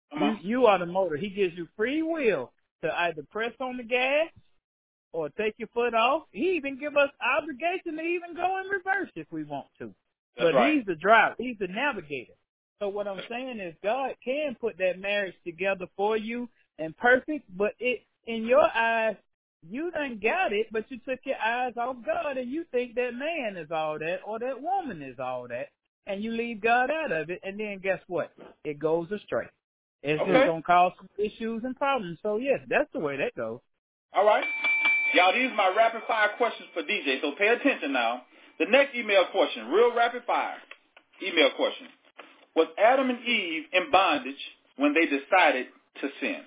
Come You on. you are the motor. He gives you free will to either press on the gas or take your foot off. He even give us obligation to even go in reverse if we want to. That's But right. he's the driver. He's the navigator. So what I'm saying is God can put that marriage together for you and perfect, but it in your eyes, you done got it, but you took your eyes off God and you think that man is all that or that woman is all that, and you leave God out of it, and then guess what? It goes astray. It's Okay. just going to cause some issues and problems. So, yes, that's the way that goes. All right. Y'all, these are my rapid fire questions for D J, so pay attention now. The next email question, real rapid fire email question. Was Adam and Eve in bondage when they decided to sin?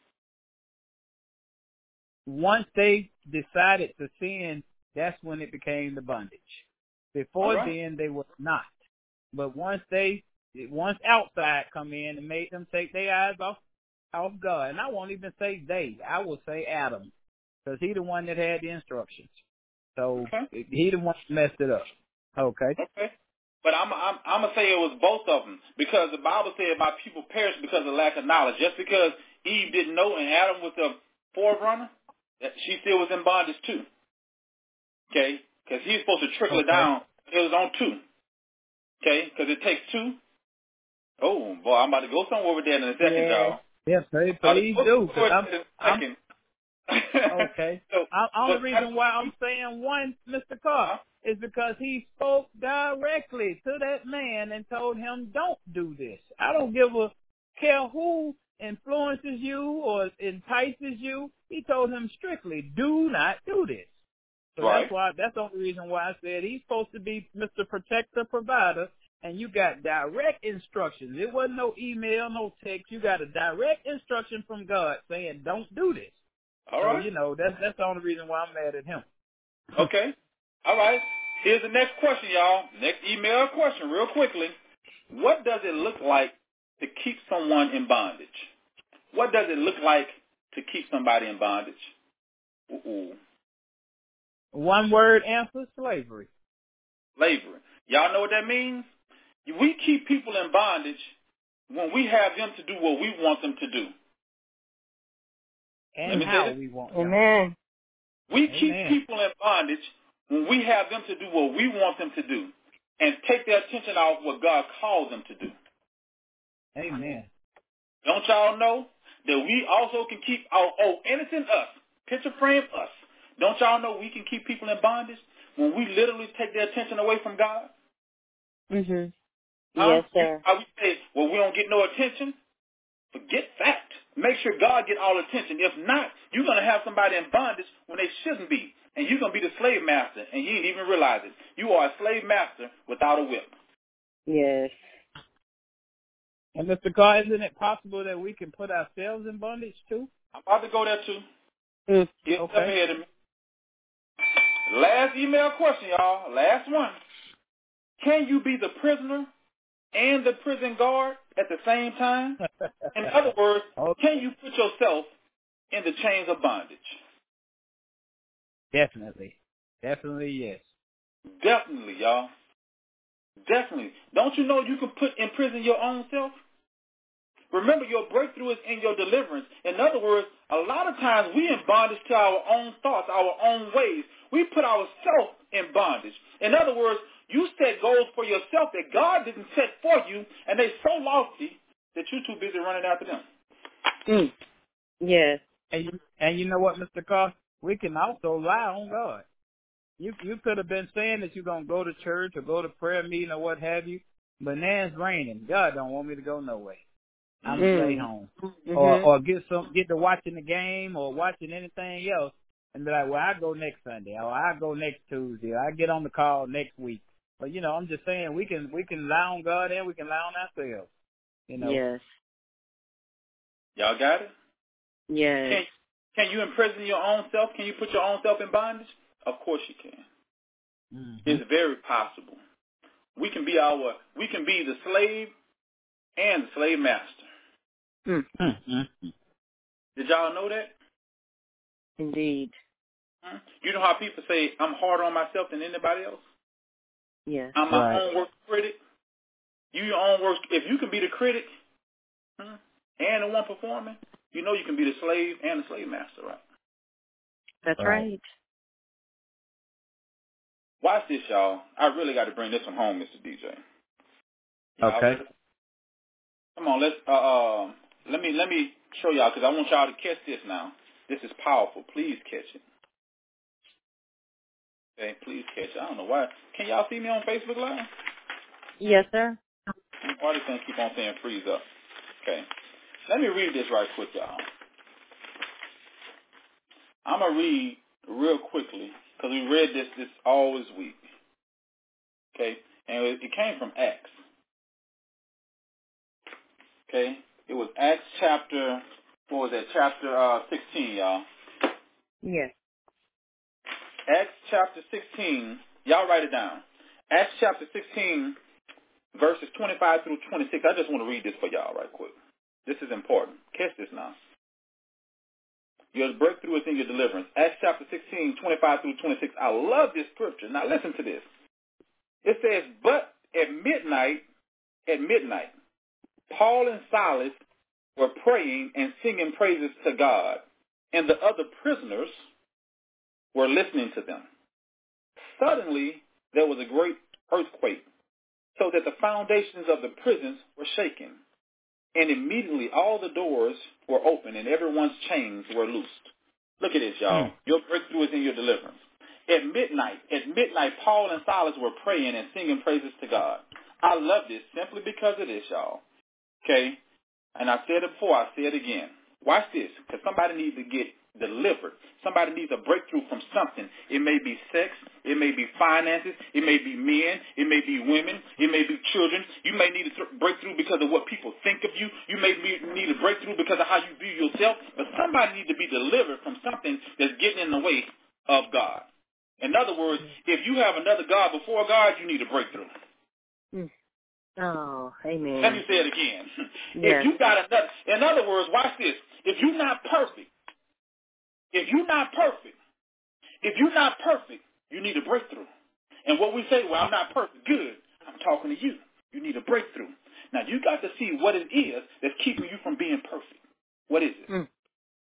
Once they decided to sin, that's when it became the bondage. Before right. then, they were not. But once they, once outside come in and made them take their eyes off, off God, and I won't even say they, I will say Adam, because he the one that had the instructions. So okay. he the one that messed it up. Okay. Okay. But I'm, I'm, I'm going to say it was both of them, because the Bible said my people perish because of lack of knowledge. Just because Eve didn't know and Adam was the forerunner, she still was in bondage too. Okay? Because he's supposed to trickle okay. it down. It was on two. Okay? Because it takes two. Oh, boy, I'm about to go somewhere over there in a second, Yeah. y'all. Yes, please, please do. I'm, I'm, second. okay. so, I, only reason Adam, why I'm saying one, Mister Carr, huh? is because he spoke directly to that man and told him, don't do this. I don't give a care who influences you or entices you. He told him strictly, do not do this. So Right. that's why, that's the only reason why I said he's supposed to be Mister Protector, Provider, and you got direct instructions. It wasn't no email, no text. You got a direct instruction from God saying, don't do this. All so, right. you know, that's that's the only reason why I'm mad at him. Okay. All right. Here's the next question, y'all. Next email question, real quickly. What does it look like to keep someone in bondage? What does it look like to keep somebody in bondage? Ooh. One word answer, slavery. Slavery. Y'all know what that means? We keep people in bondage when we have them to do what we want them to do. And how we want them. Amen. We Amen. keep people in bondage when we have them to do what we want them to do and take their attention off what God called them to do. Amen. Don't y'all know that we also can keep our, oh, innocent us, picture frame us. Don't y'all know we can keep people in bondage when we literally take their attention away from God? Mhm. Huh? Yes, sir. How we say, well, we don't get no attention? Forget that. Make sure God get all attention. If not, you're going to have somebody in bondage when they shouldn't be. And you're going to be the slave master, and you didn't even realize it. You are a slave master without a whip. Yes. And Mister Carr, isn't it possible that we can put ourselves in bondage too? I'm about to go there too. Mm. Get Okay. up ahead of me. Last email question, y'all. Last one. Can you be the prisoner and the prison guard at the same time? In other words, okay. can you put yourself in the chains of bondage? Definitely. Definitely, yes. Definitely, y'all. Definitely. Don't you know you can put in prison your own self? Remember, your breakthrough is in your deliverance. In other words, a lot of times we in bondage to our own thoughts, our own ways. We put ourselves in bondage. In other words, you set goals for yourself that God didn't set for you, and they're so lofty that you're too busy running after them. Mm. Yes. And you, and you know what, Mister Carr? We can also lie on God. You you could have been saying that you're going to go to church or go to prayer meeting or what have you, but now it's raining. God don't want me to go nowhere. I'm going to Mm. stay home. Mm-hmm. Or or get some get to watching the game or watching anything else and be like, well, I go next Sunday or I go next Tuesday or I get on the call next week. But, you know, I'm just saying we can we can lie on God and we can lie on ourselves. You know. Yes. Y'all got it? Yes. Can, can you imprison your own self? Can you put your own self in bondage? Of course you can. Mm-hmm. It's very possible. We can be our we can be the slave and the slave master. Mm-hmm. Did y'all know that? Indeed. Hmm? You know how people say, I'm harder on myself than anybody else? Yes. I'm my Right. own worst critic. You your own worst. If you can be the critic, hmm, and the one performing, you know you can be the slave and the slave master, right? That's right. right. Watch this, y'all. I really got to bring this one home, Mister D J. Y'all okay. Ready? Come on, let's uh, uh let me let me show y'all because I want y'all to catch this now. This is powerful. Please catch it. Okay, please catch it. I don't know why. Can y'all see me on Facebook Live? Yes, sir. Why this thing keep on saying freeze up? Okay. Let me read this right quick, y'all. I'm going to read real quickly because we read this this all this week. Okay? And it, it came from Acts. Okay? It was Acts chapter, what was that? Chapter uh, sixteen, y'all. Yes. Acts chapter sixteen. Y'all write it down. Acts chapter sixteen, verses twenty-five through twenty-six. I just want to read this for y'all right quick. This is important. Catch this now. Your breakthrough is in your deliverance. Acts chapter sixteen, twenty-five through twenty-six. I love this scripture. Now listen to this. It says, but at midnight, at midnight, Paul and Silas were praying and singing praises to God, and the other prisoners were listening to them. Suddenly, there was a great earthquake, so that the foundations of the prisons were shaken. And immediately all the doors were open and everyone's chains were loosed. Look at this, y'all. Mm. Your breakthrough is in your deliverance. At midnight, at midnight, Paul and Silas were praying and singing praises to God. I love this simply because of this, y'all. Okay? And I said it before, I say it again. Watch this, because somebody needs to get delivered. Somebody needs a breakthrough from something. It may be sex. It may be finances. It may be men. It may be women. It may be children. You may need a th- breakthrough because of what people think of you. You may be, need a breakthrough because of how you view yourself. But somebody needs to be delivered from something that's getting in the way of God. In other words, if you have another God before God, you need a breakthrough. Mm. Oh, amen. Let me say it again. Yes. If you got another, in other words, watch this. If you're not perfect, if you're not perfect, if you're not perfect, you need a breakthrough. And what we say, well, I'm not perfect. Good. I'm talking to you. You need a breakthrough. Now, you got to see what it is that's keeping you from being perfect. What is it? Mm.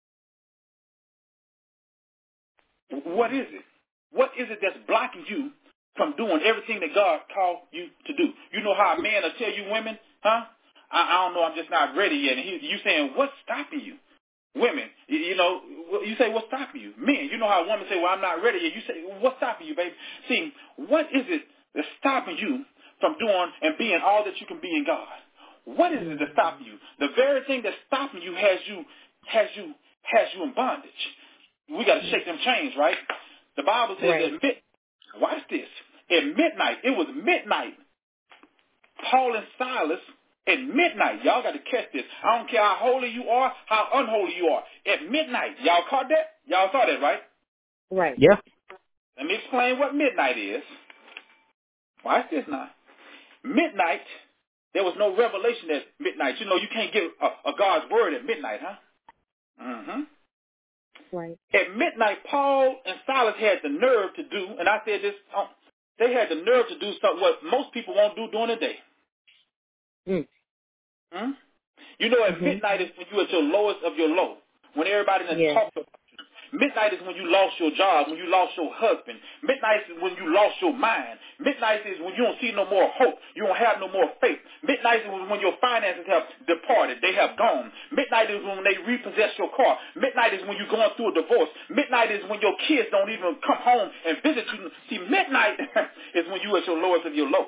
What is it? What is it that's blocking you from doing everything that God called you to do? You know how a man will tell you, women, huh? I, I don't know, I'm just not ready yet. And he, you saying, what's stopping you? Women, you, you know, you say, what's stopping you? Men, you know how a woman say, well, I'm not ready yet. You say, what's stopping you, baby? See, what is it that's stopping you from doing and being all that you can be in God? What is it that's stopping you? The very thing that's stopping you has you, has you, has you in bondage. We got to shake them chains, right? The Bible says right. at mid, watch this. At midnight, it was midnight. Paul and Silas, at midnight, y'all got to catch this. I don't care how holy you are, how unholy you are. At midnight, y'all caught that? Y'all saw that, right? Right. Yeah. Let me explain what midnight is. Watch this now. Midnight, there was no revelation at midnight. You know, you can't get a, a God's word at midnight, huh? Mm-hmm. Right. At midnight, Paul and Silas had the nerve to do, and I said this, um, they had the nerve to do something what most people won't do during the day. Mm. Hmm? You know, at mm-hmm. midnight is when you're at your lowest of your low, when everybody in the yeah. talk about you. Midnight is when you lost your job, when you lost your husband. Midnight is when you lost your mind. Midnight is when you don't see no more hope. You don't have no more faith. Midnight is when your finances have departed. They have gone. Midnight is when they repossess your car. Midnight is when you're going through a divorce. Midnight is when your kids don't even come home and visit you. See, midnight is when you're at your lowest of your low.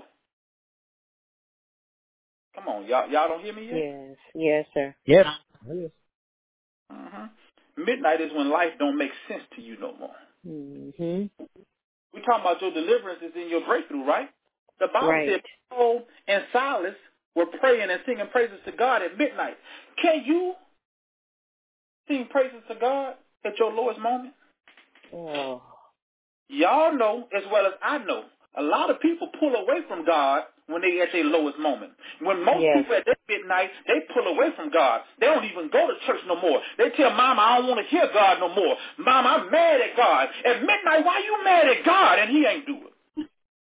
Come on, y'all, y'all don't hear me yet? Yes. Yes, sir. Yes. Mm-hmm. Midnight is when life don't make sense to you no more. Mm-hmm. We're talking about your deliverance is in your breakthrough, right? The Bible right. said Paul and Silas were praying and singing praises to God at midnight. Can you sing praises to God at your lowest moment? Oh. Y'all know as well as I know, a lot of people pull away from God when they at their lowest moment. When most yes. people at their midnight, they pull away from God. They don't even go to church no more. They tell Mama, I don't want to hear God no more. Mama, I'm mad at God. At midnight, why you mad at God and he ain't do it?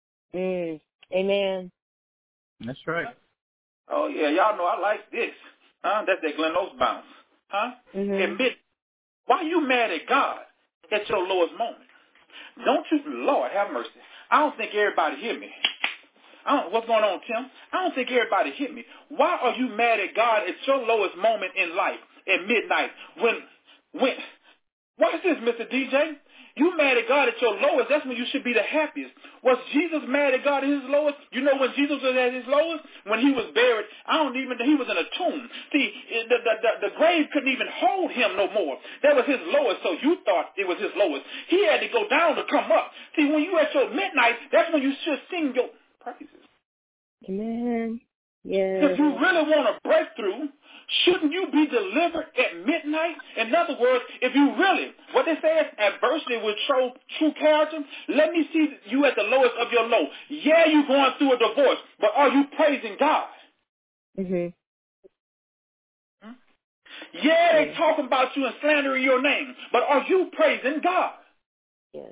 Mm. Amen. That's right. Oh, yeah, y'all know I like this. Huh? That's that Glen Oaks bounce. Huh? Mm-hmm. Admit, why you mad at God at your lowest moment? Don't you, Lord, have mercy. I don't think everybody hear me. I don't, what's going on, Tim? I don't think everybody hear me. Why are you mad at God at your lowest moment in life at midnight when, when, watch this, Mister D J. You mad at God at your lowest, that's when you should be the happiest. Was Jesus mad at God at his lowest? You know when Jesus was at his lowest? When he was buried, I don't even, he was in a tomb. See, the, the, the, the grave couldn't even hold him no more. That was his lowest, so you thought it was his lowest. He had to go down to come up. See, when you at your midnight, that's when you should sing your praises. Amen. Yes. If you really want a breakthrough, shouldn't you be delivered at midnight? In other words, if you really, what they say is adversity will show true character. Let me see you at the lowest of your low. Yeah, you're going through a divorce, but are you praising God? Mhm. Hmm? Yeah, they talking about you and slandering your name, but are you praising God? Yes.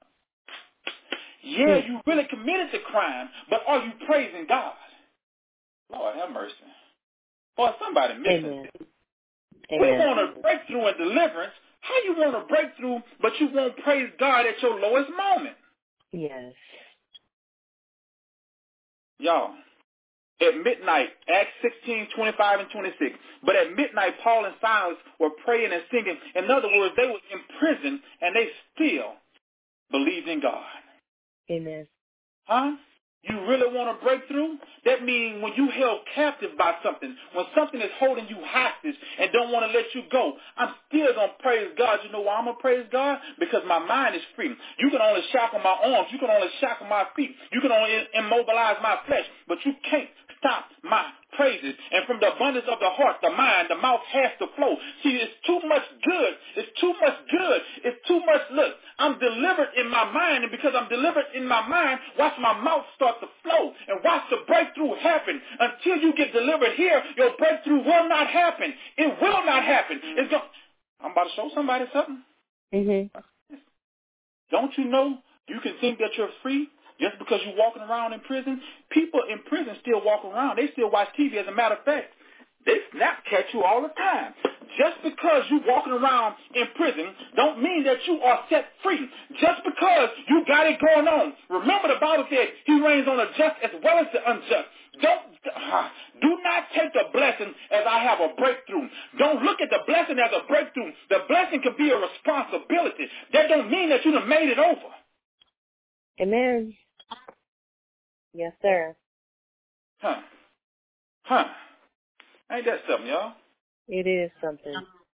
Yeah, you really committed the crime, but are you praising God? Lord have mercy. Boy, somebody missing Amen. it. Amen. We want a breakthrough and deliverance. How you want a breakthrough, but you won't praise God at your lowest moment? Yes. Y'all, at midnight, Acts sixteen, twenty-five and twenty-six. But at midnight, Paul and Silas were praying and singing. In other words, they were in prison, and they still believed in God. Amen. Huh? You really want a breakthrough? That means when you held captive by something, when something is holding you hostage and don't want to let you go, I'm still going to praise God. You know why I'm going to praise God? Because my mind is free. You can only shackle my arms. You can only shackle my feet. You can only immobilize my flesh, but you can't stop my praises. And from the abundance of the heart, the mind, the mouth has to flow. See, it's too much good. It's too much good. It's too much, look, I'm delivered in my mind, and because I'm delivered in my mind, watch my mouth start to flow, and watch the breakthrough happen. Until you get delivered here, your breakthrough will not happen. It will not happen. It's going I'm about to show somebody something. Mm-hmm. Don't you know you can think that you're free just because you're walking around in prison? People in prison still walk around. They still watch T V. As a matter of fact, they Snapchat you all the time. Just because you're walking around in prison don't mean that you are set free. Just because you got it going on. Remember the Bible said he reigns on the just as well as the unjust. Don't, uh, do not take the blessing as I have a breakthrough. Don't look at the blessing as a breakthrough. The blessing can be a responsibility. That don't mean that you done made it over. Amen. Yes, sir. Huh. Huh. Ain't that something, y'all? It is something.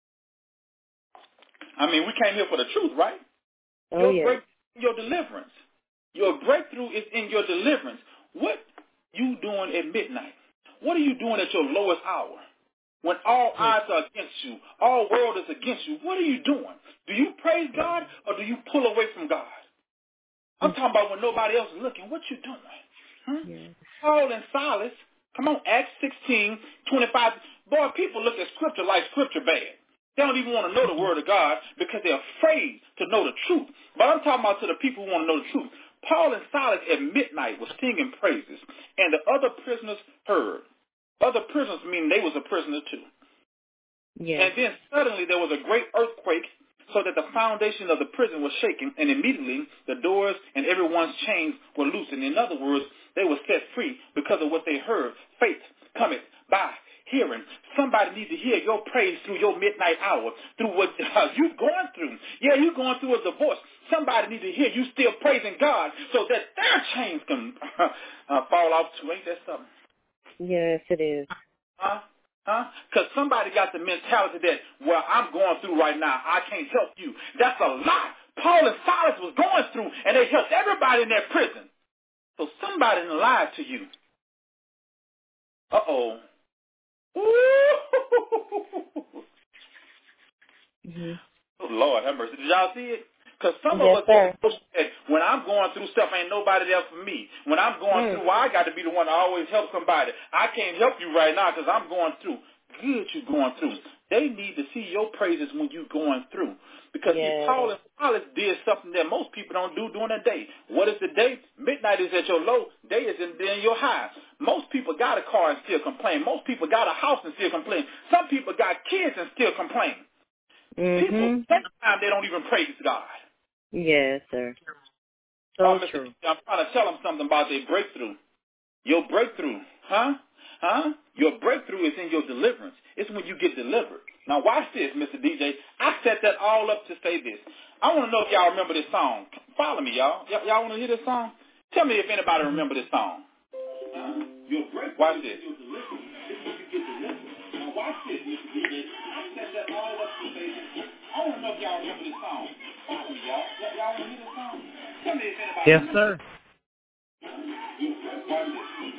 I mean, we came here for the truth, right? Oh, your yes. break, your deliverance. Your breakthrough is in your deliverance. What you doing at midnight? What are you doing at your lowest hour? When all odds are against you, all world is against you, what are you doing? Do you praise God or do you pull away from God? I'm talking about when nobody else is looking. What you doing? Hmm? Yes. Paul and Silas, come on, Acts sixteen, twenty-five. Boy, people look at Scripture like Scripture bad. They don't even want to know the Word of God because they're afraid to know the truth. But I'm talking about to the people who want to know the truth. Paul and Silas at midnight were singing praises, and the other prisoners heard. Other prisoners meaning they was a prisoner too. Yes. And then suddenly there was a great earthquake so that the foundation of the prison was shaken, and immediately the doors and everyone's chains were loosened. In other words, they were set free because of what they heard. Faith cometh by hearing. Somebody needs to hear your praise through your midnight hour, through what uh, you're going through. Yeah, you're going through a divorce. Somebody needs to hear you still praising God so that their chains can uh, fall off too. Ain't that something? Yes, it is. Huh? Huh? Because somebody got the mentality that, well, I'm going through right now. I can't help you. That's a lie. Paul and Silas was going through, and they helped everybody in their prison. So somebody lied to you. Uh-oh. Mm-hmm. Oh, Lord have mercy. Did y'all see it? Because some Yes, of us, sir. when I'm going through stuff, ain't nobody there for me. When I'm going Mm. through, well, I got to be the one to always help somebody. I can't help you right now because I'm going through. Good you going through. They need to see your praises when you're going through. Because Yes. see, Paul and Silas did something that most people don't do during the day. What is the day? Midnight is at your low. Day is in, in your high. Most people got a car and still complain. Most people got a house and still complain. Some people got kids and still complain. Mm-hmm. People, sometimes they don't even praise God. Yes, sir. So oh, Mister true. D J, I'm trying to tell them something about their breakthrough. Your breakthrough, huh? Huh? Your breakthrough is in your deliverance. It's when you get delivered. Now watch this, Mister D J. I set that all up to say this. I want to know if y'all remember this song. Follow me, y'all. Y- y'all want to hear this song? Tell me if anybody remember this song. Uh, your breakthrough. Watch this. Your deliverance. It's when you get delivered. Now watch this, Mister D J. I set that all up to say this. I want to know if y'all remember this song. Follow me, y'all. Y- y'all want to hear this song? Tell me if anybody Yes, remember sir. this. Watch this.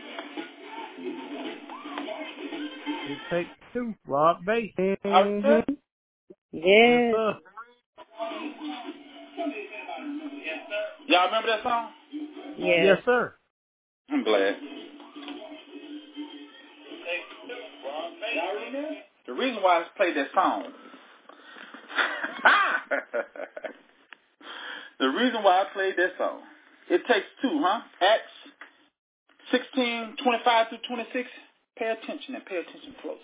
It takes two. Rob Bass. Mm-hmm. Yes, Yes. sir. Y'all remember that song? Yes. Yes, sir. I'm glad. The reason why I played that song. the reason why I played that song. It takes two, huh? Acts sixteen, twenty-five through twenty-six. Pay attention and pay attention close.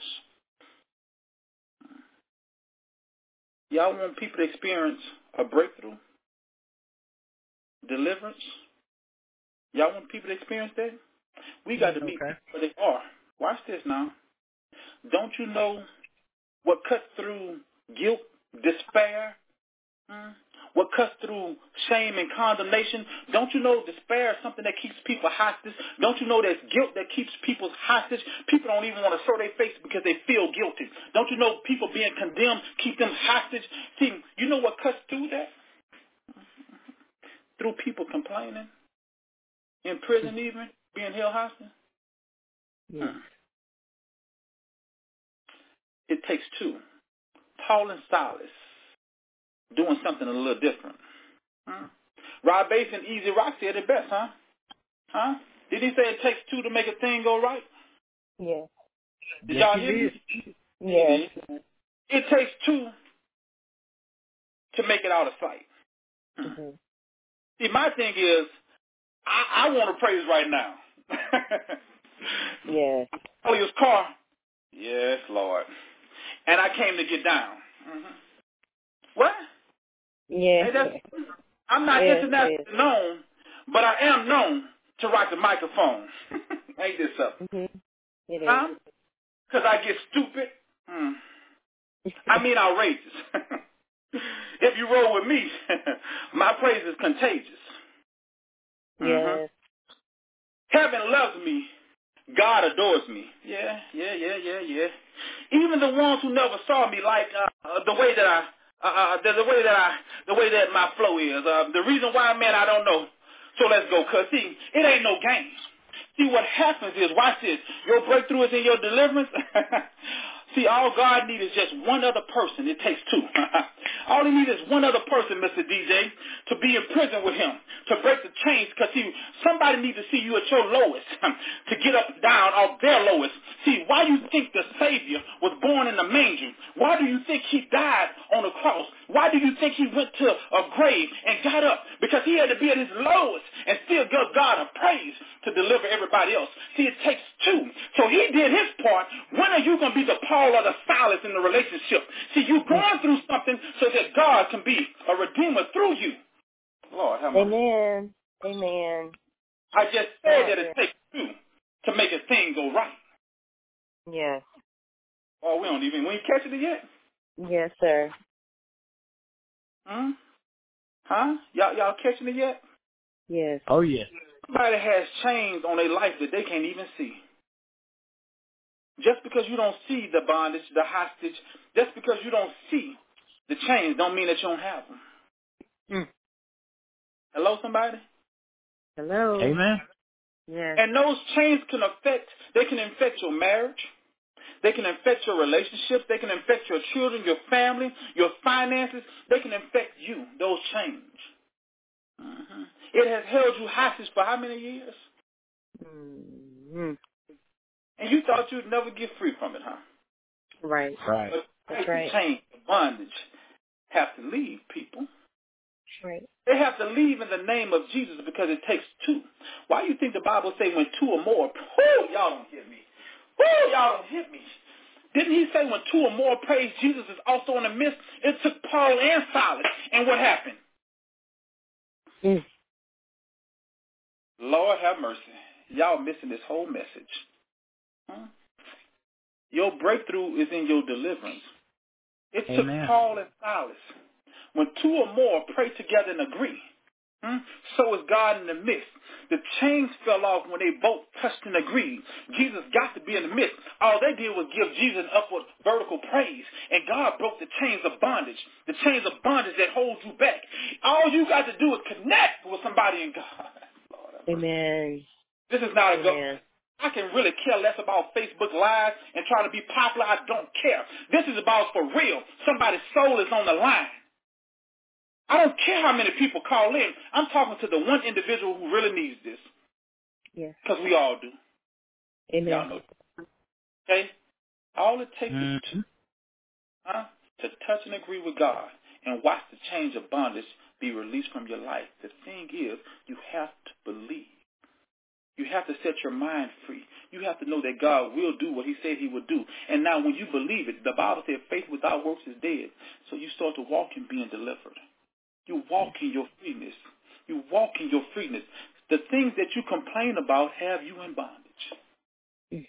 Y'all want people to experience a breakthrough? Deliverance? Y'all want people to experience that? We got to meet Okay. people where they are. Watch this now. Don't you know what cuts through guilt, despair? Hmm? What cuts through shame and condemnation? Don't you know despair is something that keeps people hostage? Don't you know there's guilt that keeps people hostage? People don't even want to show their face because they feel guilty. Don't you know people being condemned keep them hostage? See, you know what cuts through that? Through people complaining, in prison even, being held hostage. Yes. Hmm. It takes two. Paul and Silas doing something a little different. Hmm? Rob Bass and Easy Rock said it best, huh? Huh? Did he say it takes two to make a thing go right? Yes. Did Yes, y'all he hear did. me? Yes. It takes two to make it out of sight. Mm-hmm. See, my thing is, I, I want to praise right now. Yes. Oh, his car. Yes, Lord. And I came to get down. Mm-hmm. What? Yes. Hey, that's, I'm not Yes, internationally yes. known, but I am known to rock the microphone. Ain't this something? Mm-hmm. It Huh? is. Because I get stupid. Mm. I mean outrageous. If you roll with me, my praise is contagious. Yes. Mm-hmm. Heaven loves me. God adores me. Yeah, yeah, yeah, yeah, yeah. Even the ones who never saw me like uh, the way that I, uh, uh, the, the way that I, the way that my flow is. Uh, the reason why, man, I don't know. So let's go. Cause see, it ain't no game. See, what happens is, watch this. Your breakthrough is in your deliverance. See, all God needs is just one other person. It takes two. All he needs is one other person, Mister D J, to be in prison with him, to break the chains, because, see, somebody needs to see you at your lowest, to get up and down off their lowest. See, why do you think the Savior was born in the manger? Why do you think he died on the cross? Why do you think he went to a grave and got up? Because he had to be at his lowest and still give God a praise to deliver everybody else. See, it takes two. So he did his part. When are you going to be the Paul or the Silas in the relationship? See, you're going through something so that God can be a redeemer through you. Lord, have mercy. Amen. Amen. I just said Oh, that yeah. it takes two to make a thing go right. Yes. Oh, we don't even, we ain't catching it yet? Yes, sir. Hmm? Huh? Y'all, y'all catching it yet? Yes. Oh, yes. Somebody has chains on their life that they can't even see. Just because you don't see the bondage, the hostage, just because you don't see the chains don't mean that you don't have them. Mm. Hello, somebody? Hello. Amen. Yes. And those chains can affect, they can infect your marriage. They can infect your relationships. They can infect your children, your family, your finances. They can infect you, those chains. Mm-hmm. It has held you hostage for how many years? Mm-hmm. And you thought you'd never get free from it, huh? Right. Right. But That's the right. chains, the bondage, have to leave, people. Right. They have to leave in the name of Jesus because it takes two. Why do you think the Bible say when two or more, whoo, y'all don't hit me. Whoo, y'all don't hit me. Didn't he say when two or more praise Jesus is also in the midst? It took Paul and Silas. And what happened? Mm. Lord have mercy. Y'all missing this whole message. Huh? Your breakthrough is in your deliverance. It took Amen. Paul and Silas. When two or more pray together and agree, hmm, so is God in the midst. The chains fell off when they both touched and agreed. Jesus got to be in the midst. All they did was give Jesus an upward vertical praise, and God broke the chains of bondage, the chains of bondage that hold you back. All you got to do is connect with somebody in God. Lord, Amen. this is not a go. Amen. I can really care less about Facebook Live and trying to be popular. I don't care. This is about for real. Somebody's soul is on the line. I don't care how many people call in. I'm talking to the one individual who really needs this. Yes. Because we all do. Amen. Y'all know. Okay? All it takes Mm-hmm. is two, huh, to touch and agree with God and watch the change of bondage be released from your life. The thing is, you have to believe. You have to set your mind free. You have to know that God will do what he said he would do. And now when you believe it, the Bible said faith without works is dead. So you start to walk in being delivered. You walk in your freeness. You walk in your freeness. The things that you complain about have you in bondage.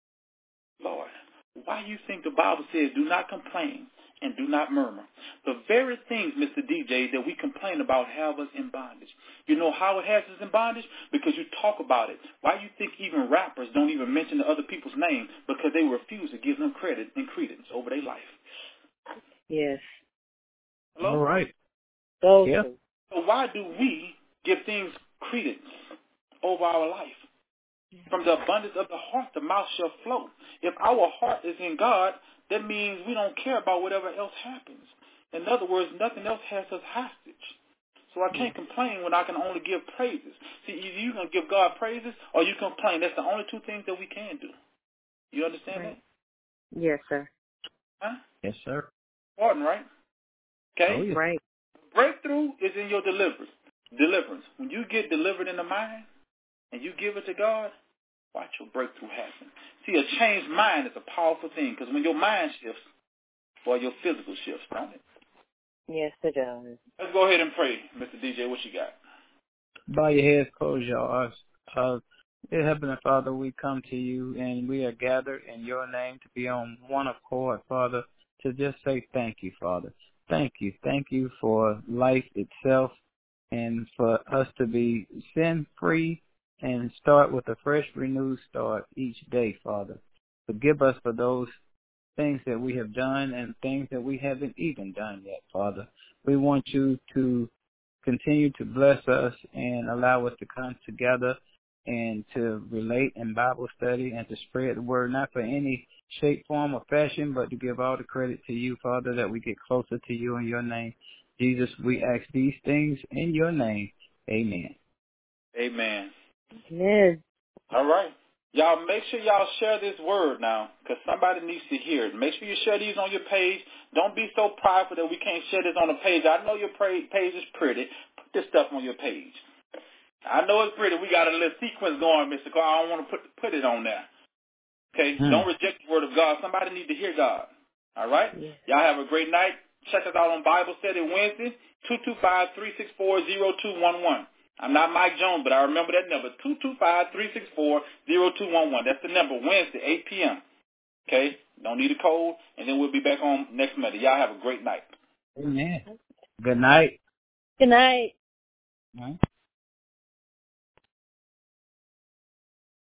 Lord, why do you think the Bible says do not complain and do not murmur? The very things, Mister D J, that we complain about have us in bondage. You know how it has us in bondage? Because you talk about it. Why do you think even rappers don't even mention the other people's name? Because they refuse to give them credit and credence over their life. Yes. Hello? All right. So Yeah. true. So why do we give things credence over our life? From the abundance of the heart, the mouth shall flow. If our heart is in God, that means we don't care about whatever else happens. In other words, nothing else has us hostage. So I can't complain when I can only give praises. See, either you're going to give God praises or you complain. That's the only two things that we can do. You understand Right. that? Yes, sir. Huh? Yes, sir. Important, right? Okay? Oh, yeah. Right. Breakthrough is in your deliverance. Deliverance. When you get delivered in the mind and you give it to God, watch your breakthrough happen. See, a changed mind is a powerful thing because when your mind shifts, well, your physical shifts, don't it? Yes, it does. Let's go ahead and pray, Mister D J. What you got? Bow your heads, close your eyes. Uh, dear Heavenly Father, we come to you and we are gathered in your name to be on one accord, Father, to just say thank you, Father. Thank you. Thank you for life itself and for us to be sin-free and start with a fresh, renewed start each day, Father. Forgive us for those things that we have done and things that we haven't even done yet, Father. We want you to continue to bless us and allow us to come together and to relate in Bible study and to spread the word, not for any shape, form, or fashion, but to give all the credit to you, Father, that we get closer to you in your name. Jesus, we ask these things in your name. Amen. Amen. Amen. All right. Y'all make sure y'all share this word now because somebody needs to hear it. Make sure you share these on your page. Don't be so prideful that we can't share this on the page. I know your page is pretty. Put this stuff on your page. I know it's pretty. We got a little sequence going, Mister Carl. I don't want to put put it on there. Okay? Hmm. Don't reject the word of God. Somebody needs to hear God. All right? Yes. Y'all have a great night. Check us out on Bible Study Wednesday, two two five, three six four, zero two one one. I'm not Mike Jones, but I remember that number, two two five, three six four, zero two one one. That's the number, Wednesday, eight p.m. Okay? Don't need a code, and then we'll be back on next Monday. Y'all have a great night. Amen. Good night. Good night. All right.